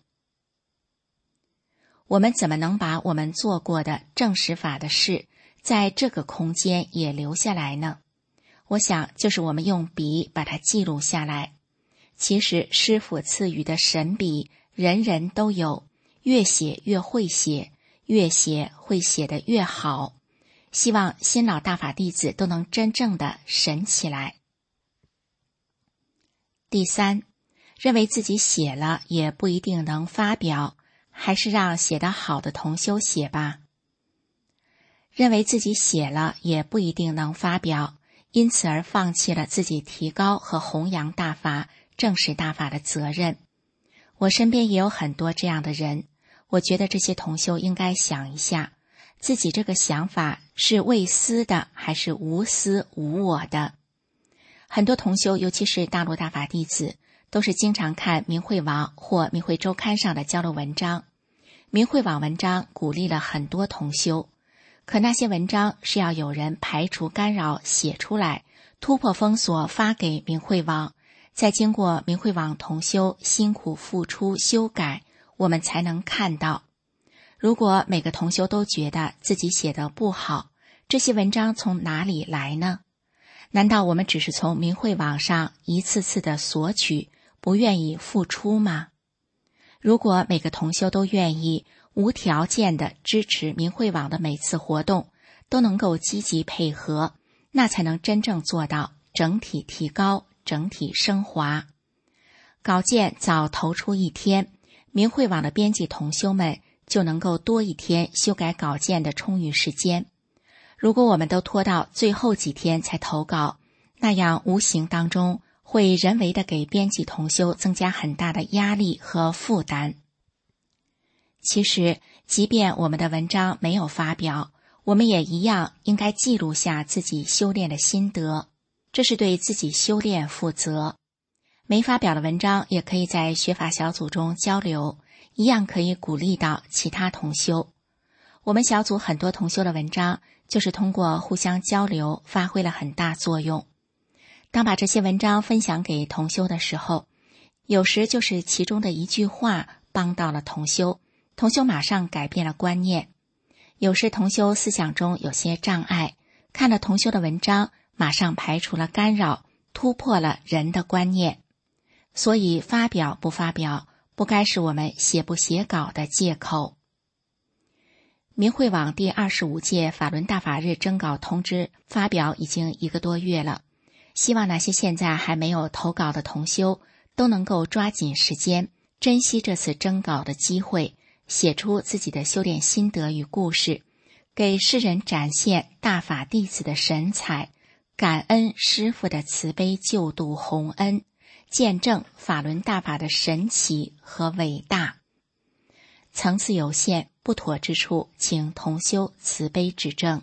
我们怎么能把我们做过的证实法的事在这个空间也留下来呢？我想就是我们用笔把它记录下来。其实师父赐予的神笔人人都有，越写越会写，越写会写得越好。希望新老大法弟子都能真正的神起来。第三，认为自己写了也不一定能发表，还是让写得好的同修写吧。认为自己写了也不一定能发表，因此而放弃了自己提高和弘扬大法、证实大法的责任。我身边也有很多这样的人，我觉得这些同修应该想一下，自己这个想法是为私的还是无私无我的。很多同修，尤其是大陆大法弟子，都是经常看明慧网或明慧周刊上的交流文章。明慧网文章鼓励了很多同修，可那些文章是要有人排除干扰写出来，突破封锁发给明慧网，再经过明慧网同修辛苦付出修改，我们才能看到。如果每个同修都觉得自己写得不好，这些文章从哪里来呢？难道我们只是从明慧网上一次次的索取，不愿意付出吗？如果每个同修都愿意无条件的支持明慧网的每次活动，都能够积极配合，那才能真正做到整体提高、整体升华。稿件早投出一天，明慧网的编辑同修们就能够多一天修改稿件的充裕时间。如果我们都拖到最后几天才投稿，那样无形当中会人为的给编辑同修增加很大的压力和负担。其实，即便我们的文章没有发表，我们也一样应该记录下自己修炼的心得，这是对自己修炼负责。没发表的文章也可以在学法小组中交流，一样可以鼓励到其他同修。我们小组很多同修的文章就是通过互相交流发挥了很大作用。当把这些文章分享给同修的时候， 有时就是其中的一句话帮到了同修，同修马上改变了观念。有时同修思想中有些障碍，看了同修的文章，马上排除了干扰，突破了人的观念。所以发表不发表，不该是我们写不写稿的借口。明慧网第二十五届法轮大法日征稿通知发表已经一个多月了，希望那些现在还没有投稿的同修都能够抓紧时间，珍惜这次征稿的机会，写出自己的修炼心得与故事，给世人展现大法弟子的神采，感恩师父的慈悲救度洪恩，见证法轮大法的神奇和伟大。层次有限，不妥之处，请同修慈悲指正。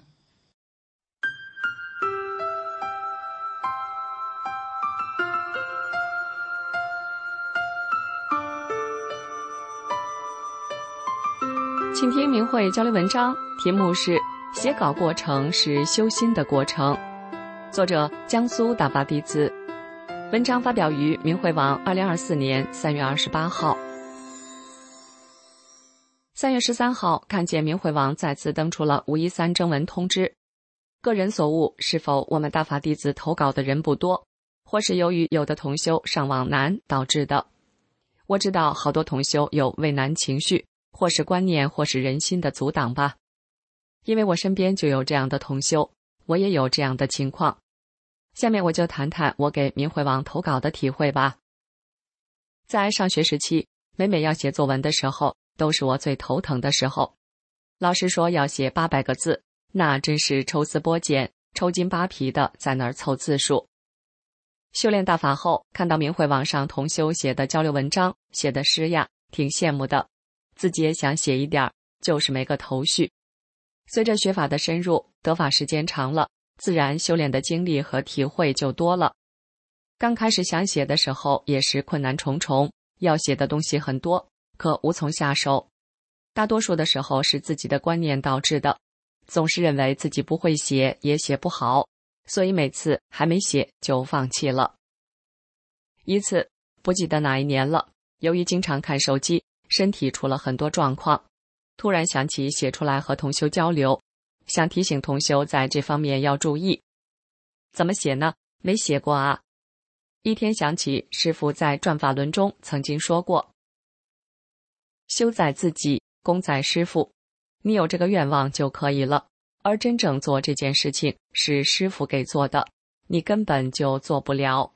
请听明慧交流文章，题目是写稿过程是修心的过程，作者江苏大法弟子，文章发表于明慧网二零二四年三月二十八号。三月十三号，看见明慧网再次登出了五一三征文通知。个人所悟，是否我们大法弟子投稿的人不多，或是由于有的同修上网难导致的？我知道好多同修有畏难情绪，或是观念，或是人心的阻挡吧。因为我身边就有这样的同修，我也有这样的情况。下面我就谈谈我给明慧网投稿的体会吧。在上学时期，每每要写作文的时候，都是我最头疼的时候。老师说要写八百个字，那真是抽丝剥茧、抽筋扒皮的在那儿凑字数。修炼大法后，看到明慧网上同修写的交流文章，写的诗呀，挺羡慕的，自己也想写一点，就是没个头绪。随着学法的深入，得法时间长了，自然修炼的经历和体会就多了。刚开始想写的时候，也是困难重重，要写的东西很多，可无从下手。大多数的时候是自己的观念导致的，总是认为自己不会写，也写不好，所以每次还没写就放弃了。一次，不记得哪一年了，由于经常看手机，身体出了很多状况，突然想起写出来和同修交流，想提醒同修在这方面要注意。怎么写呢？没写过啊。一天想起师父在转法轮中曾经说过，修在自己，功在师父，你有这个愿望就可以了，而真正做这件事情是师父给做的，你根本就做不了。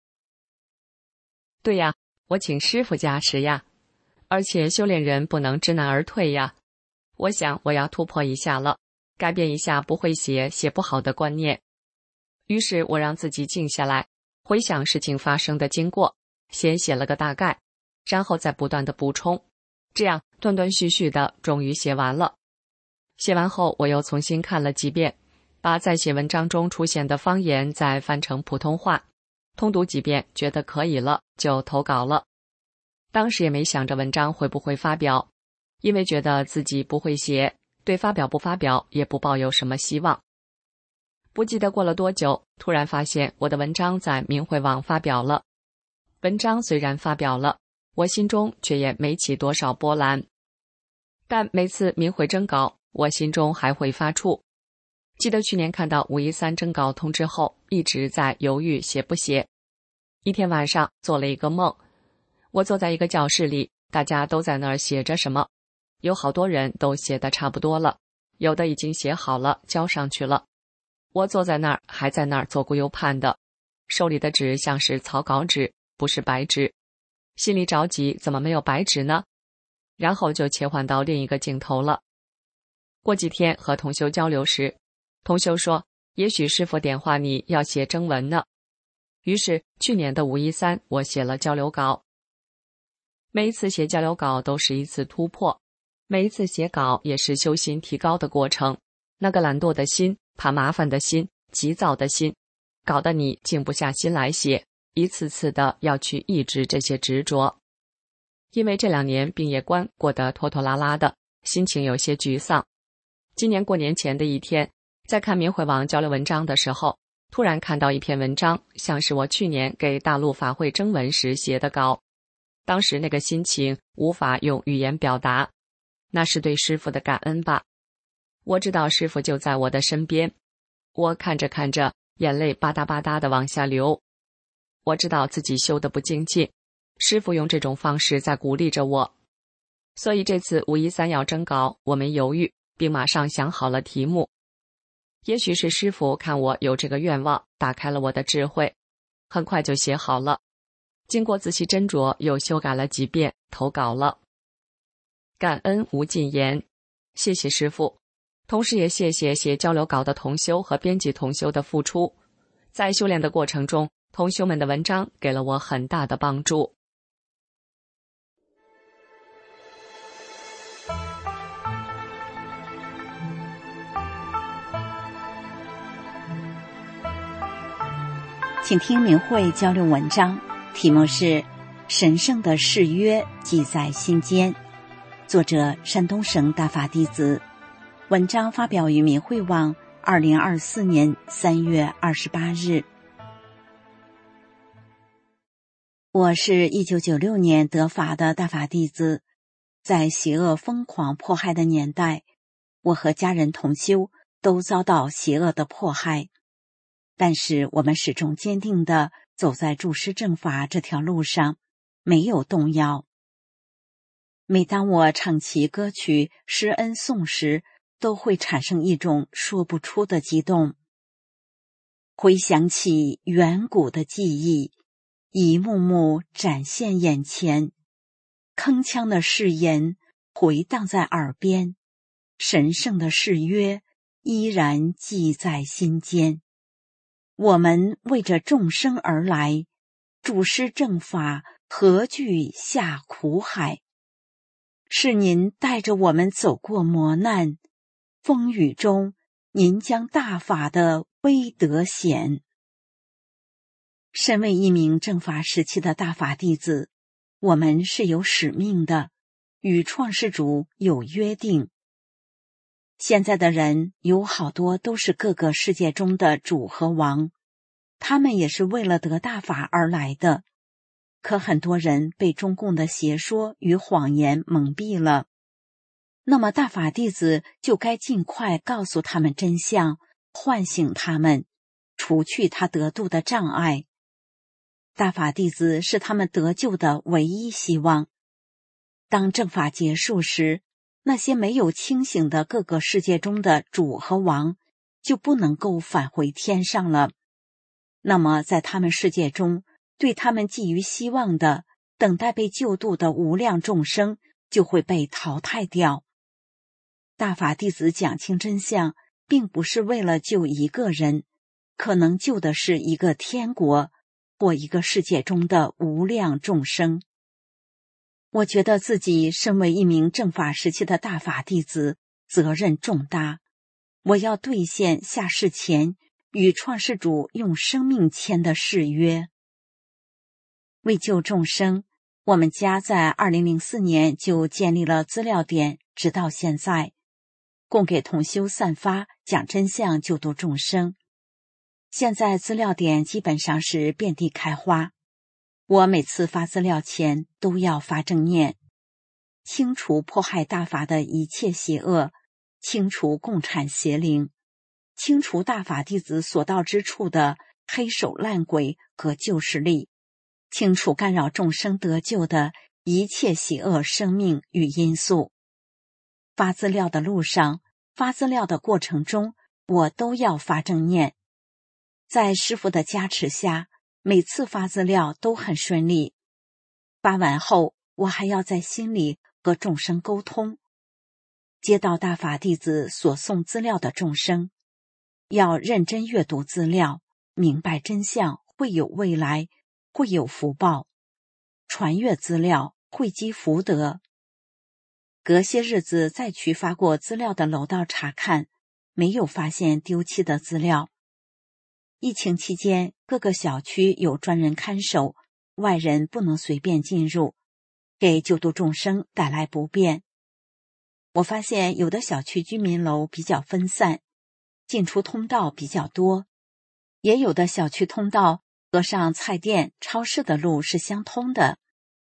对呀，我请师父加持呀，而且修炼人不能知难而退呀。我想我要突破一下了，改变一下不会写、写不好的观念。于是我让自己静下来，回想事情发生的经过，先写了个大概，然后再不断的补充，这样断断续续的终于写完了。写完后我又重新看了几遍，把在写文章中出现的方言再翻成普通话，通读几遍，觉得可以了，就投稿了。当时也没想着文章会不会发表，因为觉得自己不会写，对发表不发表也不抱有什么希望。不记得过了多久，突然发现我的文章在明慧网发表了。文章虽然发表了，我心中却也没起多少波澜。但每次明慧征稿，我心中还会发怵。记得去年看到五一三征稿通知后，一直在犹豫写不写。一天晚上做了一个梦，我坐在一个教室里，大家都在那儿写着什么，有好多人都写得差不多了，有的已经写好了交上去了。我坐在那儿还在那儿左顾右盼的，手里的纸像是草稿纸，不是白纸，心里着急，怎么没有白纸呢？然后就切换到另一个镜头了。过几天和同修交流时，同修说也许师父点化你要写征文呢。于是去年的五一三我写了交流稿。每一次写交流稿都是一次突破，每一次写稿也是修心提高的过程。那个懒惰的心，怕麻烦的心，急躁的心，搞得你静不下心来写，一次次的要去抑制这些执着。因为这两年病业关过得拖拖拉拉的，心情有些沮丧。今年过年前的一天，在看明慧网交流文章的时候，突然看到一篇文章，像是我去年给大陆法会征文时写的稿， 当时那个心情无法用语言表达，那是对师父的感恩吧。我知道师父就在我的身边，我看着看着，眼泪吧嗒吧嗒地往下流。我知道自己修得不精进，师父用这种方式在鼓励着我。所以这次五一三要征稿，我没犹豫，并马上想好了题目。也许是师父看我有这个愿望，打开了我的智慧，很快就写好了。经过仔细斟酌，又修改了几遍，投稿了。感恩无尽言，谢谢师父，同时也谢谢写交流稿的同修和编辑同修的付出。在修炼的过程中，同修们的文章给了我很大的帮助。 请听明慧交流文章，题目是《神圣的誓约记在心间》，作者山东省大法弟子。文章发表于明慧网二零二四年三月二十八日。我是一九九六年得法的大法弟子，在邪恶疯狂迫害的年代，我和家人同修都遭到邪恶的迫害。但是我们始终坚定地走在注师正法这条路上，没有动摇。每当我唱起歌曲施恩颂时，都会产生一种说不出的激动。回想起远古的记忆，一幕幕展现眼前，铿锵的誓言回荡在耳边，神圣的誓约依然记在心间。我们为着众生而来，注师正法，何惧下苦海？是您带着我们走过磨难，风雨中您将大法的威德显。身为一名正法时期的大法弟子，我们是有使命的，与创世主有约定。现在的人有好多都是各个世界中的主和王，他们也是为了得大法而来的。可很多人被中共的邪说与谎言蒙蔽了，那么大法弟子就该尽快告诉他们真相，唤醒他们，除去他得度的障碍。大法弟子是他们得救的唯一希望。当正法结束时，那些没有清醒的各个世界中的主和王就不能够返回天上了。那么在他们世界中，对他们寄予希望的等待被救度的无量众生就会被淘汰掉。大法弟子讲清真相，并不是为了救一个人，可能救的是一个天国或一个世界中的无量众生。我觉得自己身为一名正法时期的大法弟子，责任重大。我要兑现下世前与创世主用生命签的誓约。为救众生，我们家在二零零四年就建立了资料点，直到现在，供给同修散发，讲真相，救度众生。现在资料点基本上是遍地开花。我每次发资料前都要发正念，清除迫害大法的一切邪恶，清除共产邪灵，清除大法弟子所到之处的黑手烂鬼和旧势力，清除干扰众生得救的一切邪恶生命与因素。发资料的路上，发资料的过程中，我都要发正念。在师父的加持下，每次发资料都很顺利。发完后，我还要在心里和众生沟通。接到大法弟子所送资料的众生，要认真阅读资料，明白真相，会有未来，会有福报。传阅资料，汇积福德。隔些日子再去发过资料的楼道查看，没有发现丢弃的资料。疫情期间，各个小区有专人看守，外人不能随便进入，给救度众生带来不便。我发现有的小区居民楼比较分散，进出通道比较多，也有的小区通道和上菜店、超市的路是相通的。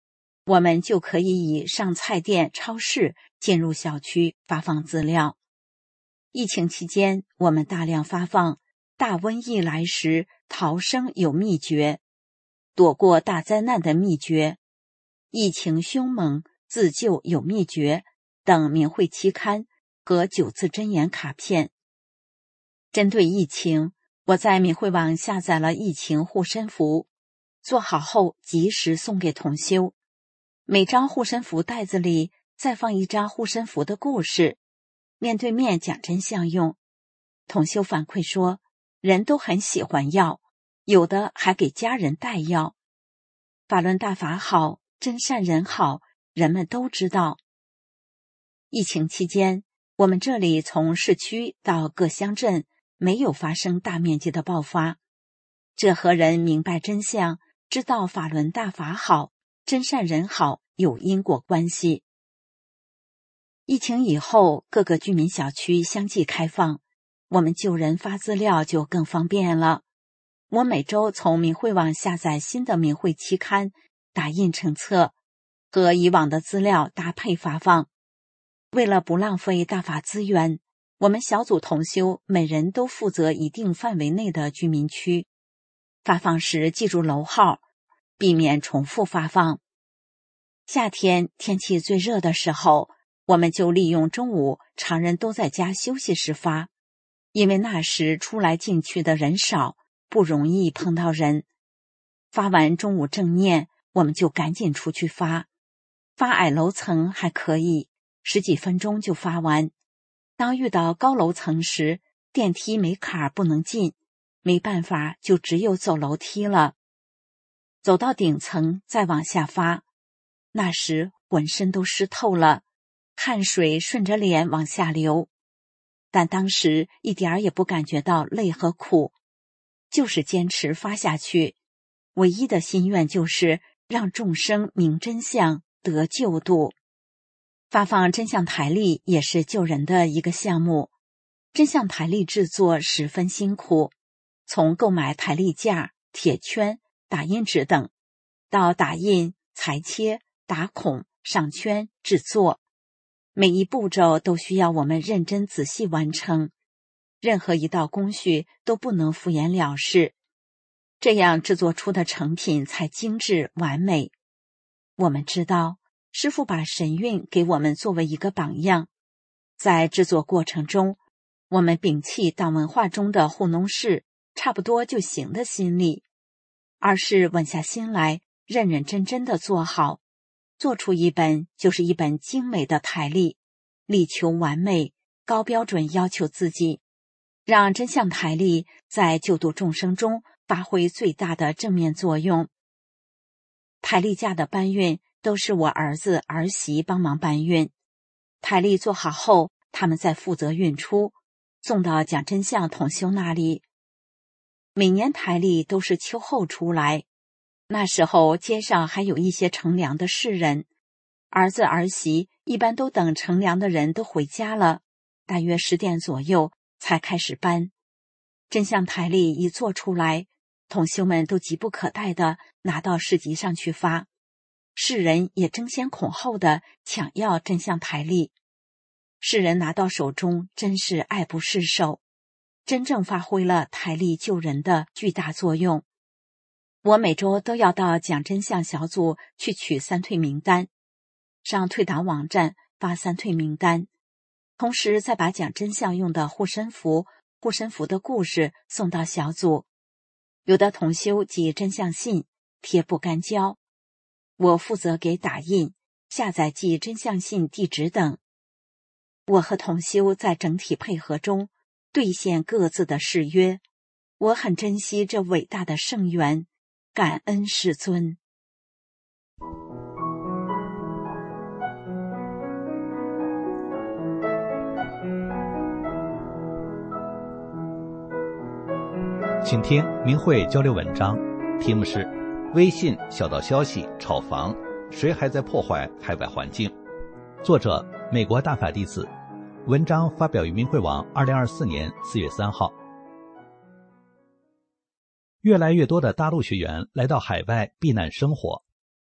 我们就可以以上菜店、超市进入小区发放资料。疫情期间，我们大量发放大瘟疫来时逃生有秘诀、躲过大灾难的秘诀、疫情凶猛自救有秘诀等明慧期刊和九字真言卡片。针对疫情，我在明慧网下载了疫情护身符，做好后及时送给同修。每张护身符袋子里再放一张护身符的故事，面对面讲真相用。同修反馈说，人都很喜欢药，有的还给家人带药。法轮大法好，真善人好，人们都知道。疫情期间，我们这里从市区到各乡镇没有发生大面积的爆发，这和人明白真相，知道法轮大法好，真善人好有因果关系。疫情以后，各个居民小区相继开放，我们救人发资料就更方便了。我每周从明慧网下载新的明慧期刊，打印成册，和以往的资料搭配发放。为了不浪费大法资源，我们小组同修每人都负责一定范围内的居民区，发放时记住楼号，避免重复发放。夏天天气最热的时候，我们就利用中午常人都在家休息时发，因为那时出来进去的人少，不容易碰到人。发完中午正念，我们就赶紧出去发。发矮楼层还可以，十几分钟就发完。当遇到高楼层时，电梯没卡不能进，没办法就只有走楼梯了。走到顶层再往下发，那时浑身都湿透了，汗水顺着脸往下流，但当时一点儿也不感觉到累和苦，就是坚持发下去。唯一的心愿就是让众生明真相，得救度。发放真相台历也是救人的一个项目，真相台历制作十分辛苦，从购买台历架、铁圈、打印纸等，到打印、裁切、打孔、上圈、制作，每一步骤都需要我们认真仔细完成，任何一道工序都不能敷衍了事，这样制作出的成品才精致完美。我们知道师父把神韵给我们作为一个榜样，在制作过程中，我们摒弃党文化中的糊弄事差不多就行的心理，而是稳下心来，认认真真的做好，做出一本就是一本精美的台历，力求完美，高标准要求自己，让真相台历在救度众生中发挥最大的正面作用。台历架的搬运都是我儿子儿媳帮忙搬运，台历做好后，他们再负责运出，送到讲真相同修那里。每年台历都是秋后出来，那时候街上还有一些乘凉的世人，儿子儿媳一般都等乘凉的人都回家了，大约十点左右才开始搬。真相台历一做出来，同修们都急不可待地拿到市集上去发，世人也争先恐后地抢要真相台历。世人拿到手中真是爱不释手，真正发挥了台历救人的巨大作用。我每周都要到讲真相小组去取三退名单，上退党网站发三退名单，同时再把讲真相用的护身符、护身符的故事送到小组。有的同修寄真相信、贴不干胶，我负责给打印、下载寄真相信地址等。我和同修在整体配合中兑现各自的誓约，我很珍惜这伟大的圣缘，感恩师尊。 请听明慧交流文章，题目是微信小道消息炒房，谁还在破坏海外环境？作者美国大法弟子，文章发表于明慧网二零二四年四月三号。越来越多的大陆学员来到海外避难生活，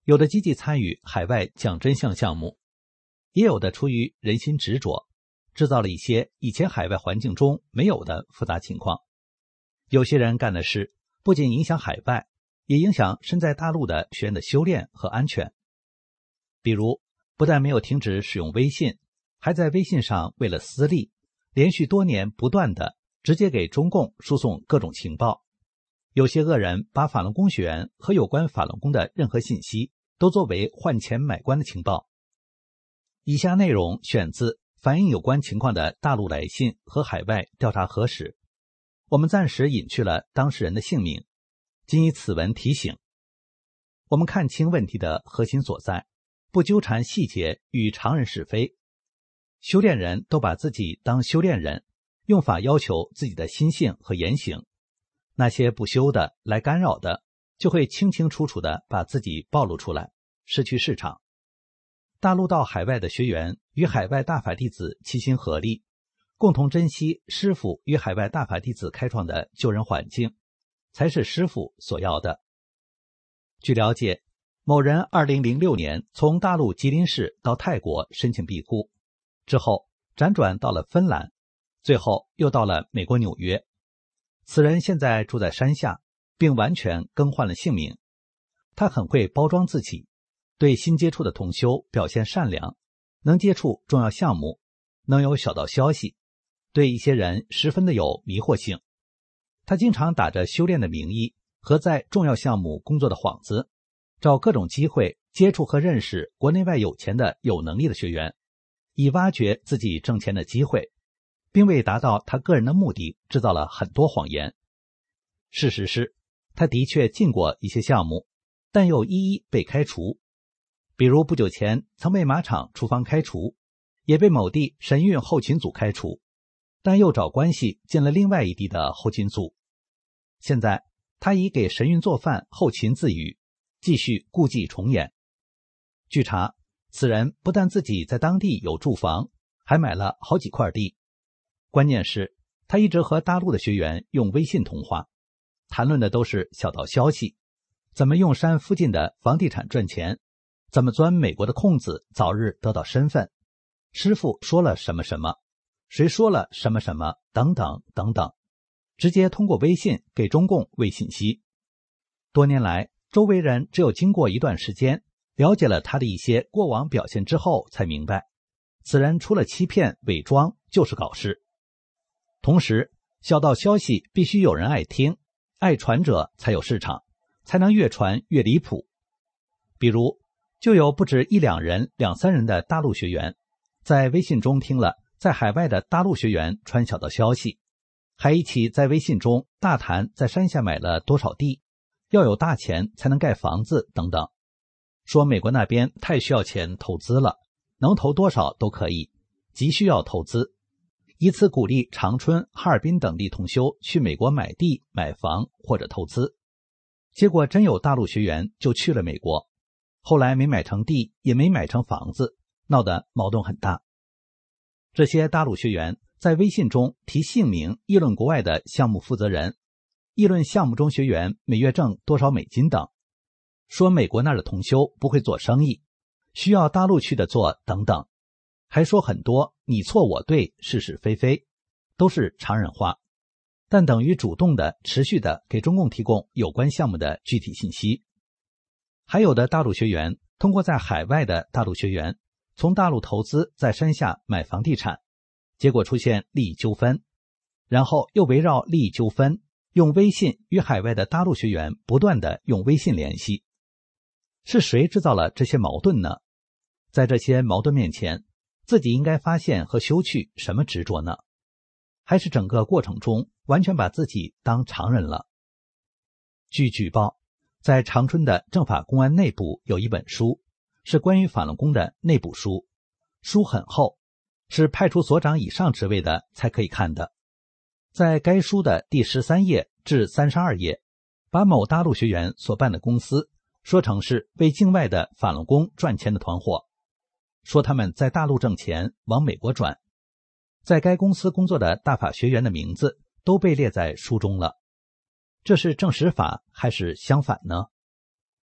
有的积极参与海外讲真相项目，也有的出于人心执着，制造了一些以前海外环境中没有的复杂情况。有些人干的事不仅影响海外，也影响身在大陆的学员的修炼和安全。比如，不但没有停止使用微信，还在微信上为了私利，连续多年不断的直接给中共输送各种情报。有些恶人把法轮功学员和有关法轮功的任何信息都作为换钱买官的情报。以下内容选自反映有关情况的大陆来信和海外调查核实，我们暂时隐去了当事人的姓名，仅以此文提醒。我们看清问题的核心所在，不纠缠细节与常人是非。修炼人都把自己当修炼人，用法要求自己的心性和言行。那些不修的来干扰的，就会清清楚楚地把自己暴露出来，失去市场。大陆到海外的学员与海外大法弟子齐心合力，共同珍惜师父与海外大法弟子开创的救人环境，才是师父所要的。据了解，某人二零零六年从大陆吉林市到泰国申请庇护，之后辗转到了芬兰，最后又到了美国纽约。此人现在住在山下，并完全更换了姓名。他很会包装自己，对新接触的同修表现善良，能接触重要项目，能有小道消息，对一些人十分的有迷惑性。他经常打着修炼的名义和在重要项目工作的幌子，找各种机会接触和认识国内外有钱的有能力的学员，以挖掘自己挣钱的机会，并为达到他个人的目的制造了很多谎言。事实是，他的确进过一些项目，但又一一被开除。比如不久前曾被马场厨房开除，也被某地神韵后勤组开除，但又找关系进了另外一地的后勤组。现在他以给神韵做饭后勤自娱，继续故伎重演。据查，此人不但自己在当地有住房，还买了好几块地。关键是他一直和大陆的学员用微信通话，谈论的都是小道消息，怎么用山附近的房地产赚钱，怎么钻美国的空子早日得到身份，师父说了什么什么，谁说了什么什么，等等等等，直接通过微信给中共喂信息。多年来，周围人只有经过一段时间，了解了他的一些过往表现之后，才明白此人除了欺骗伪装就是搞事。同时，小道消息必须有人爱听，爱传者才有市场，才能越传越离谱。比如，就有不止一两人、两三人的大陆学员，在微信中听了在海外的大陆学员传小道消息，还一起在微信中大谈在山下买了多少地，要有大钱才能盖房子等等，说美国那边太需要钱投资了，能投多少都可以，急需要投资，以此鼓励长春、哈尔滨等地同修去美国买地、买房或者投资。结果真有大陆学员就去了美国，后来没买成地，也没买成房子，闹得矛盾很大。这些大陆学员在微信中提姓名，议论国外的项目负责人，议论项目中学员每月挣多少美金等，说美国那儿的同修不会做生意，需要大陆去的做等等，还说很多你错我对，是是非非，都是常人话，但等于主动的、持续的给中共提供有关项目的具体信息。还有的大陆学员通过在海外的大陆学员，从大陆投资在山下买房地产，结果出现利益纠纷，然后又围绕利益纠纷，用微信与海外的大陆学员不断的用微信联系。是谁制造了这些矛盾呢？在这些矛盾面前，自己应该发现和修去什么执着呢？还是整个过程中完全把自己当常人了？据举报，在长春的政法公安内部有一本书，是关于法轮功的内部书，书很厚，是派出所长以上职位的才可以看的。在该书的第十三页至三十二页，把某大陆学员所办的公司说成是为境外的法轮功赚钱的团伙，说他们在大陆挣钱往美国转，在该公司工作的大法学员的名字都被列在书中了。这是正史法还是相反呢？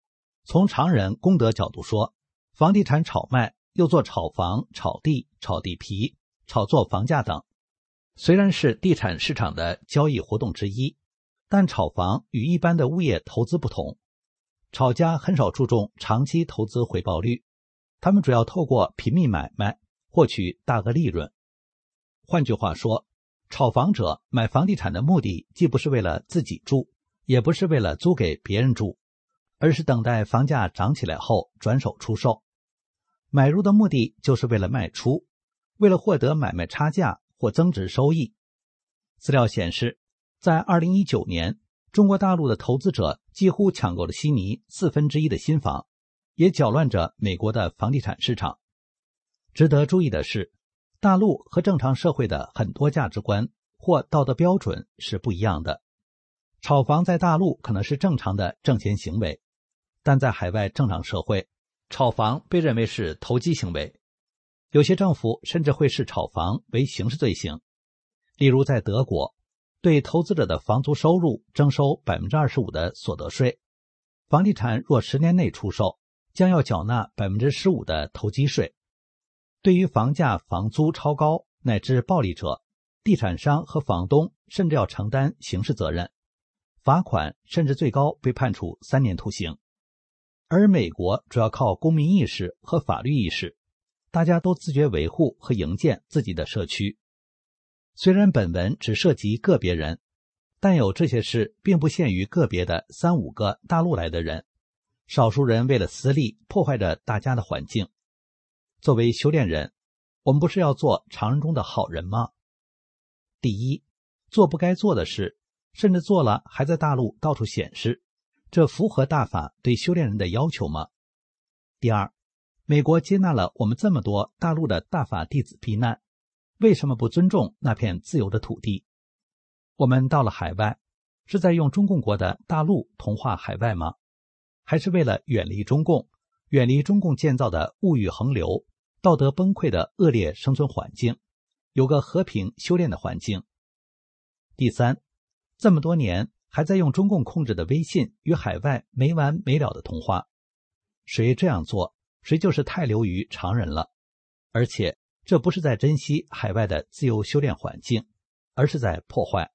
从常人公德角度说，房地产炒卖又做炒房、炒地、炒地皮、炒作房价等，虽然是地产市场的交易活动之一，但炒房与一般的物业投资不同，炒家很少注重长期投资回报率，他们主要透过频密买卖获取大额利润。换句话说，炒房者买房地产的目的既不是为了自己住，也不是为了租给别人住，而是等待房价涨起来后转手出售。买入的目的就是为了卖出，为了获得买卖差价或增值收益。资料显示，在二零一九年，中国大陆的投资者几乎抢购了悉尼四分之一的新房，也搅乱着美国的房地产市场。值得注意的是，大陆和正常社会的很多价值观或道德标准是不一样的。炒房在大陆可能是正常的挣钱行为，但在海外正常社会，炒房被认为是投机行为。有些政府甚至会视炒房为刑事罪行。例如在德国，对投资者的房租收入征收 百分之二十五 的所得税，房地产若十年内出售，将要缴纳 百分之十五 的投机税。对于房价房租超高乃至暴利者，地产商和房东甚至要承担刑事责任，罚款甚至最高被判处三年徒刑。而美国主要靠公民意识和法律意识，大家都自觉维护和营建自己的社区。虽然本文只涉及个别人，但有这些事并不限于个别的三五个大陆来的人，少数人为了私利破坏着大家的环境。作为修炼人，我们不是要做常人中的好人吗？第一，做不该做的事，甚至做了还在大陆到处显示，这符合大法对修炼人的要求吗？第二，美国接纳了我们这么多大陆的大法弟子避难，为什么不尊重那片自由的土地？我们到了海外，是在用中共国的大陆同化海外吗？还是为了远离中共，远离中共建造的物欲横流、道德崩溃的恶劣生存环境，有个和平修炼的环境？第三，这么多年还在用中共控制的微信与海外没完没了的通话，谁这样做，谁就是太流于常人了。而且这不是在珍惜海外的自由修炼环境，而是在破坏。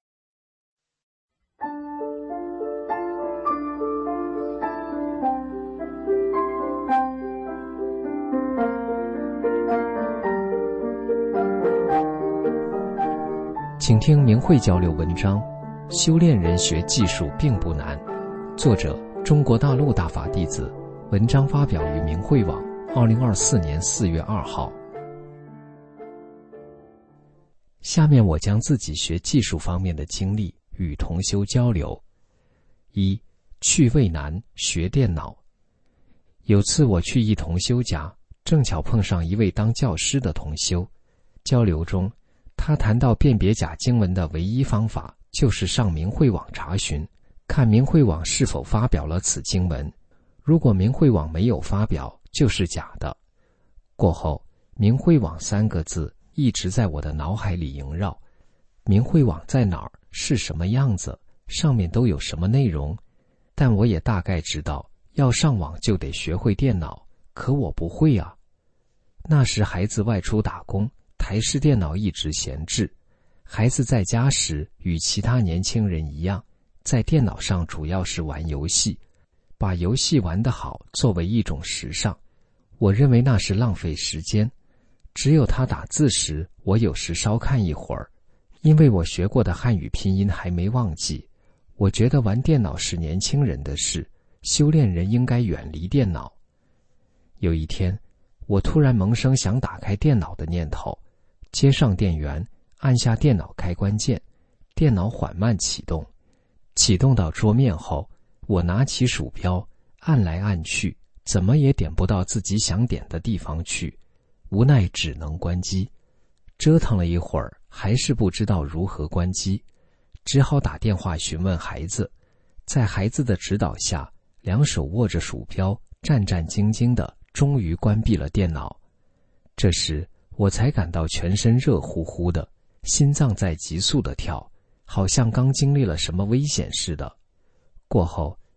请听明慧交流文章，修炼人学技术并不难。作者：中国大陆大法弟子。文章发表于明慧网，二零二四年四月二号。下面我将自己学技术方面的经历与同修交流。一、去渭南学电脑。有次我去一同修家，正巧碰上一位当教师的同修，交流中他谈到辨别假经文的唯一方法就是上明慧网查询，看明慧网是否发表了此经文，如果明慧网没有发表，就是假的。过后，明慧网三个字一直在我的脑海里萦绕。明慧网在哪儿，是什么样子，上面都有什么内容？但我也大概知道，要上网就得学会电脑，可我不会啊。那时孩子外出打工，台式电脑一直闲置，孩子在家时与其他年轻人一样，在电脑上主要是玩游戏，把游戏玩得好作为一种时尚，我认为那是浪费时间。只有他打字时，我有时稍看一会儿，因为我学过的汉语拼音还没忘记。我觉得玩电脑是年轻人的事，修炼人应该远离电脑。有一天，我突然萌生想打开电脑的念头，接上电源，按下电脑开关键，电脑缓慢启动。启动到桌面后，我拿起鼠标，按来按去，怎么也点不到自己想点的地方去，无奈只能关机。折腾了一会儿，还是不知道如何关机，只好打电话询问孩子。在孩子的指导下，两手握着鼠标，战战兢兢地终于关闭了电脑。这时我才感到全身热乎乎的，心脏在急速地跳，好像刚经历了什么危险似的。过后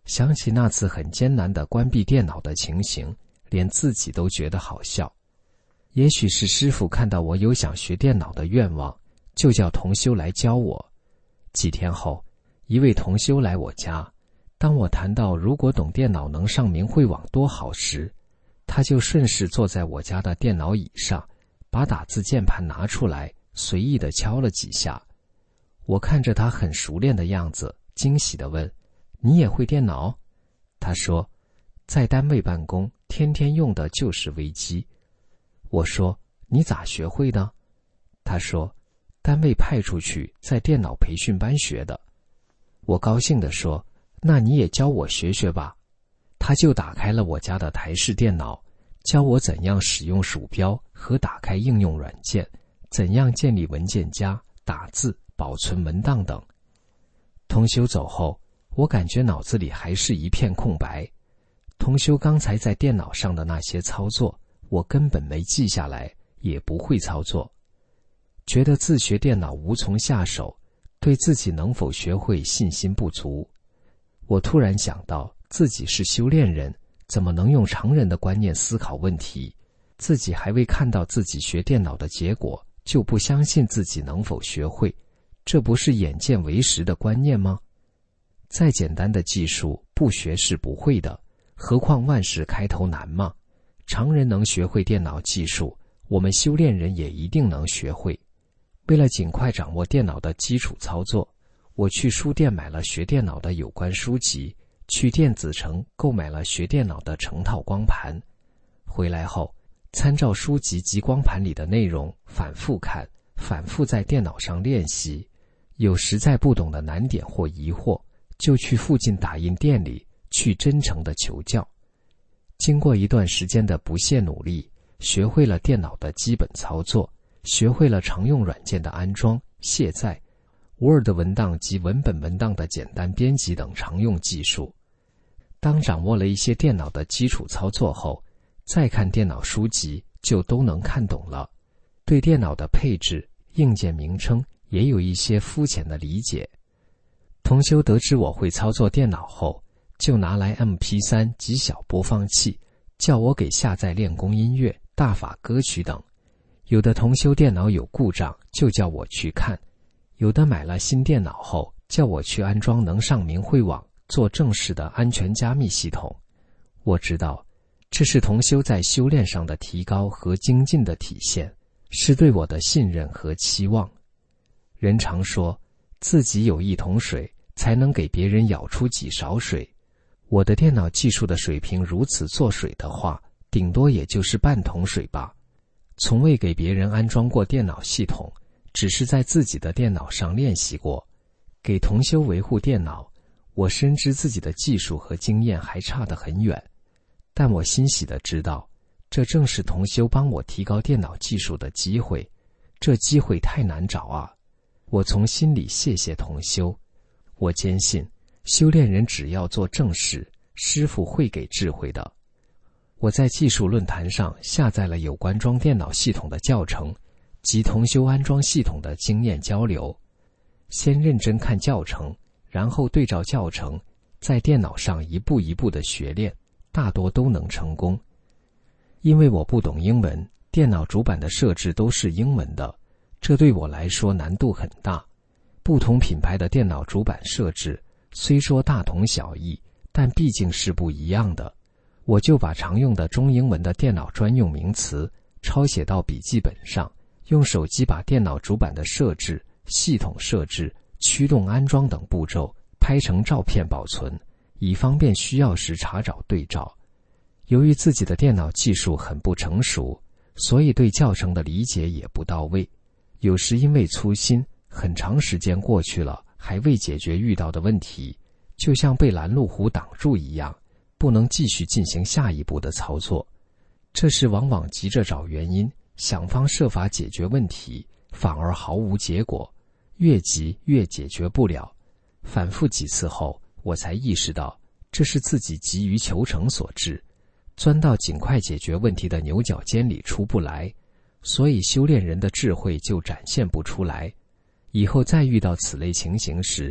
想起那次很艰难地关闭电脑的情形，连自己都觉得好笑。也许是师父看到我有想学电脑的愿望，就叫同修来教我。几天后，一位同修来我家，当我谈到如果懂电脑能上明慧网多好时，他就顺势坐在我家的电脑椅上，把打字键盘拿出来，随意地敲了几下。我看着他很熟练的样子，惊喜地问：你也会电脑？他说：在单位办公，天天用的就是微机。我说：你咋学会的？他说：单位派出去，在电脑培训班学的。我高兴地说：那你也教我学学吧。他就打开了我家的台式电脑，教我怎样使用鼠标和打开应用软件，怎样建立文件夹、打字、保存文档等。同修走后，我感觉脑子里还是一片空白。同修刚才在电脑上的那些操作，我根本没记下来，也不会操作。觉得自学电脑无从下手，对自己能否学会信心不足。我突然想到，自己是修炼人，怎么能用常人的观念思考问题？自己还未看到自己学电脑的结果，就不相信自己能否学会，这不是眼见为实的观念吗？再简单的技术，不学是不会的，何况万事开头难嘛。常人能学会电脑技术，我们修炼人也一定能学会。为了尽快掌握电脑的基础操作，我去书店买了学电脑的有关书籍，去电子城购买了学电脑的成套光盘。回来后，参照书籍及光盘里的内容反复看，反复在电脑上练习。有实在不懂的难点或疑惑，就去附近打印店里去真诚地求教。经过一段时间的不懈努力，学会了电脑的基本操作，学会了常用软件的安装、卸载、Word 文档及文本文档的简单编辑等常用技术。当掌握了一些电脑的基础操作后，再看电脑书籍就都能看懂了，对电脑的配置、硬件名称也有一些肤浅的理解。同修得知我会操作电脑后，就拿来 M P 三 及小播放器，叫我给下载练功音乐、大法歌曲等。有的同修电脑有故障，就叫我去看；有的买了新电脑后，叫我去安装能上明慧网，做正式的安全加密系统。我知道，这是同修在修炼上的提高和精进的体现，是对我的信任和期望。人常说，自己有一桶水，才能给别人舀出几勺水。我的电脑技术的水平如此做水的话，顶多也就是半桶水吧。从未给别人安装过电脑系统，只是在自己的电脑上练习过。给同修维护电脑，我深知自己的技术和经验还差得很远，但我欣喜地知道，这正是同修帮我提高电脑技术的机会。这机会太难找啊！我从心里谢谢同修。我坚信，修炼人只要做正事，师父会给智慧的。我在技术论坛上下载了有关装电脑系统的教程及同修安装系统的经验交流。先认真看教程，然后对照教程，在电脑上一步一步的学练，大多都能成功。因为我不懂英文，电脑主板的设置都是英文的，这对我来说难度很大。不同品牌的电脑主板设置虽说大同小异，但毕竟是不一样的。我就把常用的中英文的电脑专用名词抄写到笔记本上，用手机把电脑主板的设置、系统设置、驱动安装等步骤拍成照片保存，以方便需要时查找对照。由于自己的电脑技术很不成熟，所以对教程的理解也不到位。有时因为粗心，很长时间过去了，还未解决遇到的问题，就像被拦路虎挡住一样，不能继续进行下一步的操作。这时往往急着找原因，想方设法解决问题，反而毫无结果，越急越解决不了。反复几次后，我才意识到，这是自己急于求成所致，钻到尽快解决问题的牛角尖里出不来，所以修炼人的智慧就展现不出来。以后再遇到此类情形时，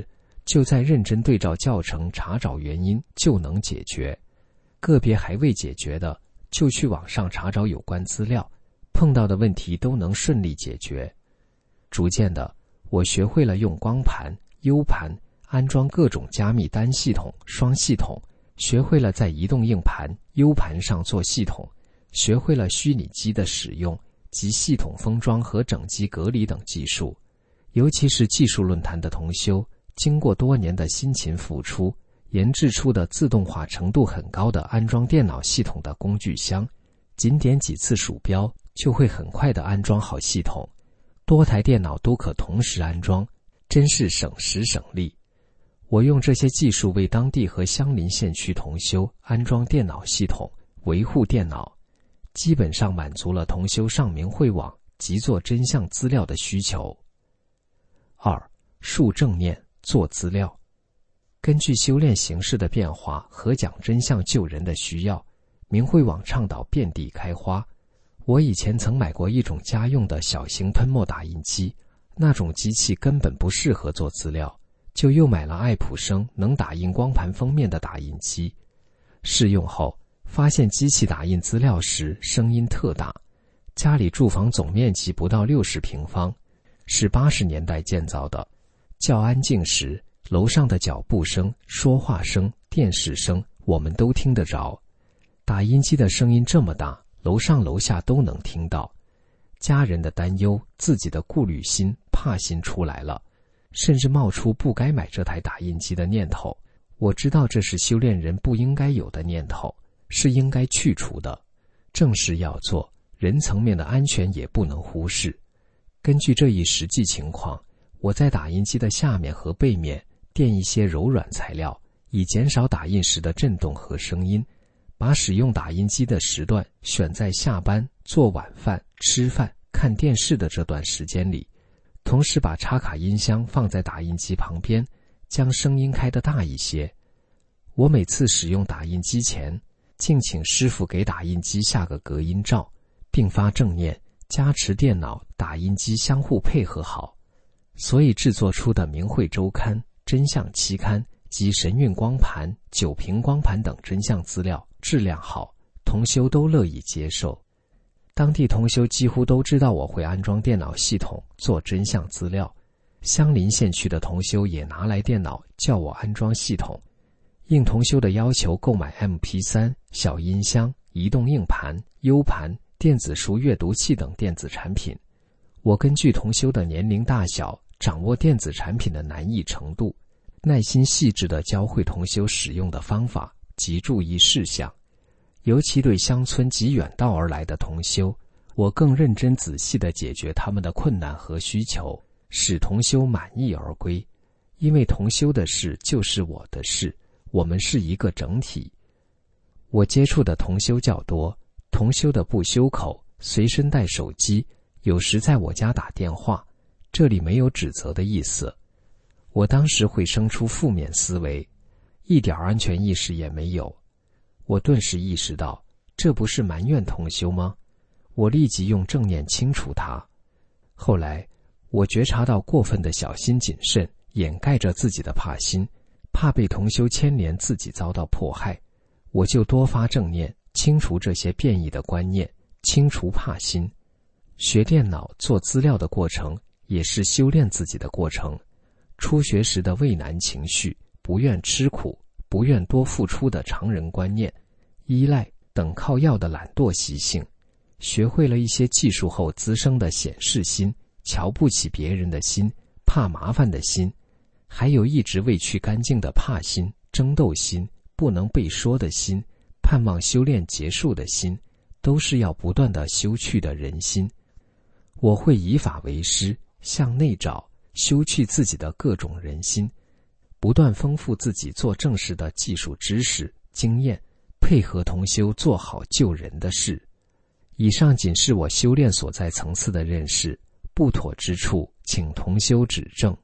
就在认真对照教程查找原因就能解决，个别还未解决的就去网上查找有关资料，碰到的问题都能顺利解决。逐渐的，我学会了用光盘、U 盘安装各种加密单系统、双系统，学会了在移动硬盘、U 盘上做系统，学会了虚拟机的使用及系统封装和整机隔离等技术。尤其是技术论坛的同修，经过多年的辛勤付出，研制出的自动化程度很高的安装电脑系统的工具箱，仅点几次鼠标就会很快地安装好系统，多台电脑都可同时安装，真是省时省力。我用这些技术为当地和相邻县区同修安装电脑系统，维护电脑，基本上满足了同修上明慧网及做真相资料的需求。二、树正念，做资料。根据修炼形式的变化和讲真相救人的需要，明慧网倡导遍地开花。我以前曾买过一种家用的小型喷墨打印机，那种机器根本不适合做资料，就又买了爱普生能打印光盘封面的打印机。试用后发现机器打印资料时声音特大，家里住房总面积不到六十平方，是八十年代建造的，较安静时，楼上的脚步声、说话声、电视声我们都听得着。打印机的声音这么大，楼上楼下都能听到。家人的担忧，自己的顾虑心、怕心出来了，甚至冒出不该买这台打印机的念头。我知道这是修炼人不应该有的念头，是应该去除的。正事要做，人层面的安全也不能忽视。根据这一实际情况，我在打印机的下面和背面垫一些柔软材料，以减少打印时的震动和声音。把使用打印机的时段选在下班、做晚饭、吃饭、看电视的这段时间里，同时把插卡音箱放在打印机旁边，将声音开得大一些。我每次使用打印机前，敬请师父给打印机下个隔音罩，并发正念，加持电脑、打印机相互配合好。所以制作出的明慧周刊、真相期刊及神韵光盘、九屏光盘等真相资料质量好，同修都乐意接受。当地同修几乎都知道我会安装电脑系统做真相资料，相邻县区的同修也拿来电脑叫我安装系统，应同修的要求购买 M P 三、小音箱、移动硬盘、U 盘、电子书阅读器等电子产品。我根据同修的年龄大小，掌握电子产品的难易程度，耐心细致地教会同修使用的方法及注意事项。尤其对乡村及远道而来的同修，我更认真仔细地解决他们的困难和需求，使同修满意而归。因为同修的事就是我的事，我们是一个整体。我接触的同修较多，同修的不修口，随身带手机，有时在我家打电话，这里没有指责的意思。我当时会生出负面思维，一点安全意识也没有。我顿时意识到，这不是埋怨同修吗？我立即用正念清除它。后来，我觉察到过分的小心谨慎掩盖着自己的怕心，怕被同修牵连自己遭到迫害，我就多发正念，清除这些变异的观念，清除怕心。学电脑做资料的过程，也是修炼自己的过程。初学时的畏难情绪，不愿吃苦，不愿多付出的常人观念，依赖等靠要的懒惰习性，学会了一些技术后滋生的显示心，瞧不起别人的心，怕麻烦的心，还有一直未去干净的怕心、争斗心、不能被说的心、盼望修炼结束的心，都是要不断的修去的人心。我会以法为师，向内找，修去自己的各种人心，不断丰富自己做正事的技术知识、经验，配合同修做好救人的事。以上仅是我修炼所在层次的认识，不妥之处，请同修指正。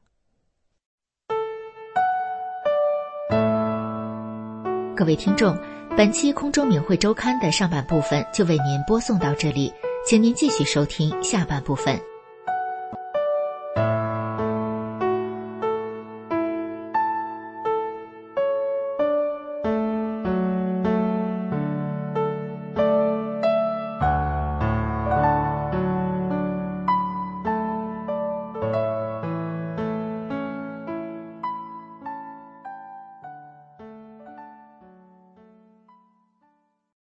各位听众，本期空中明慧周刊的上半部分就为您播送到这里，请您继续收听下半部分。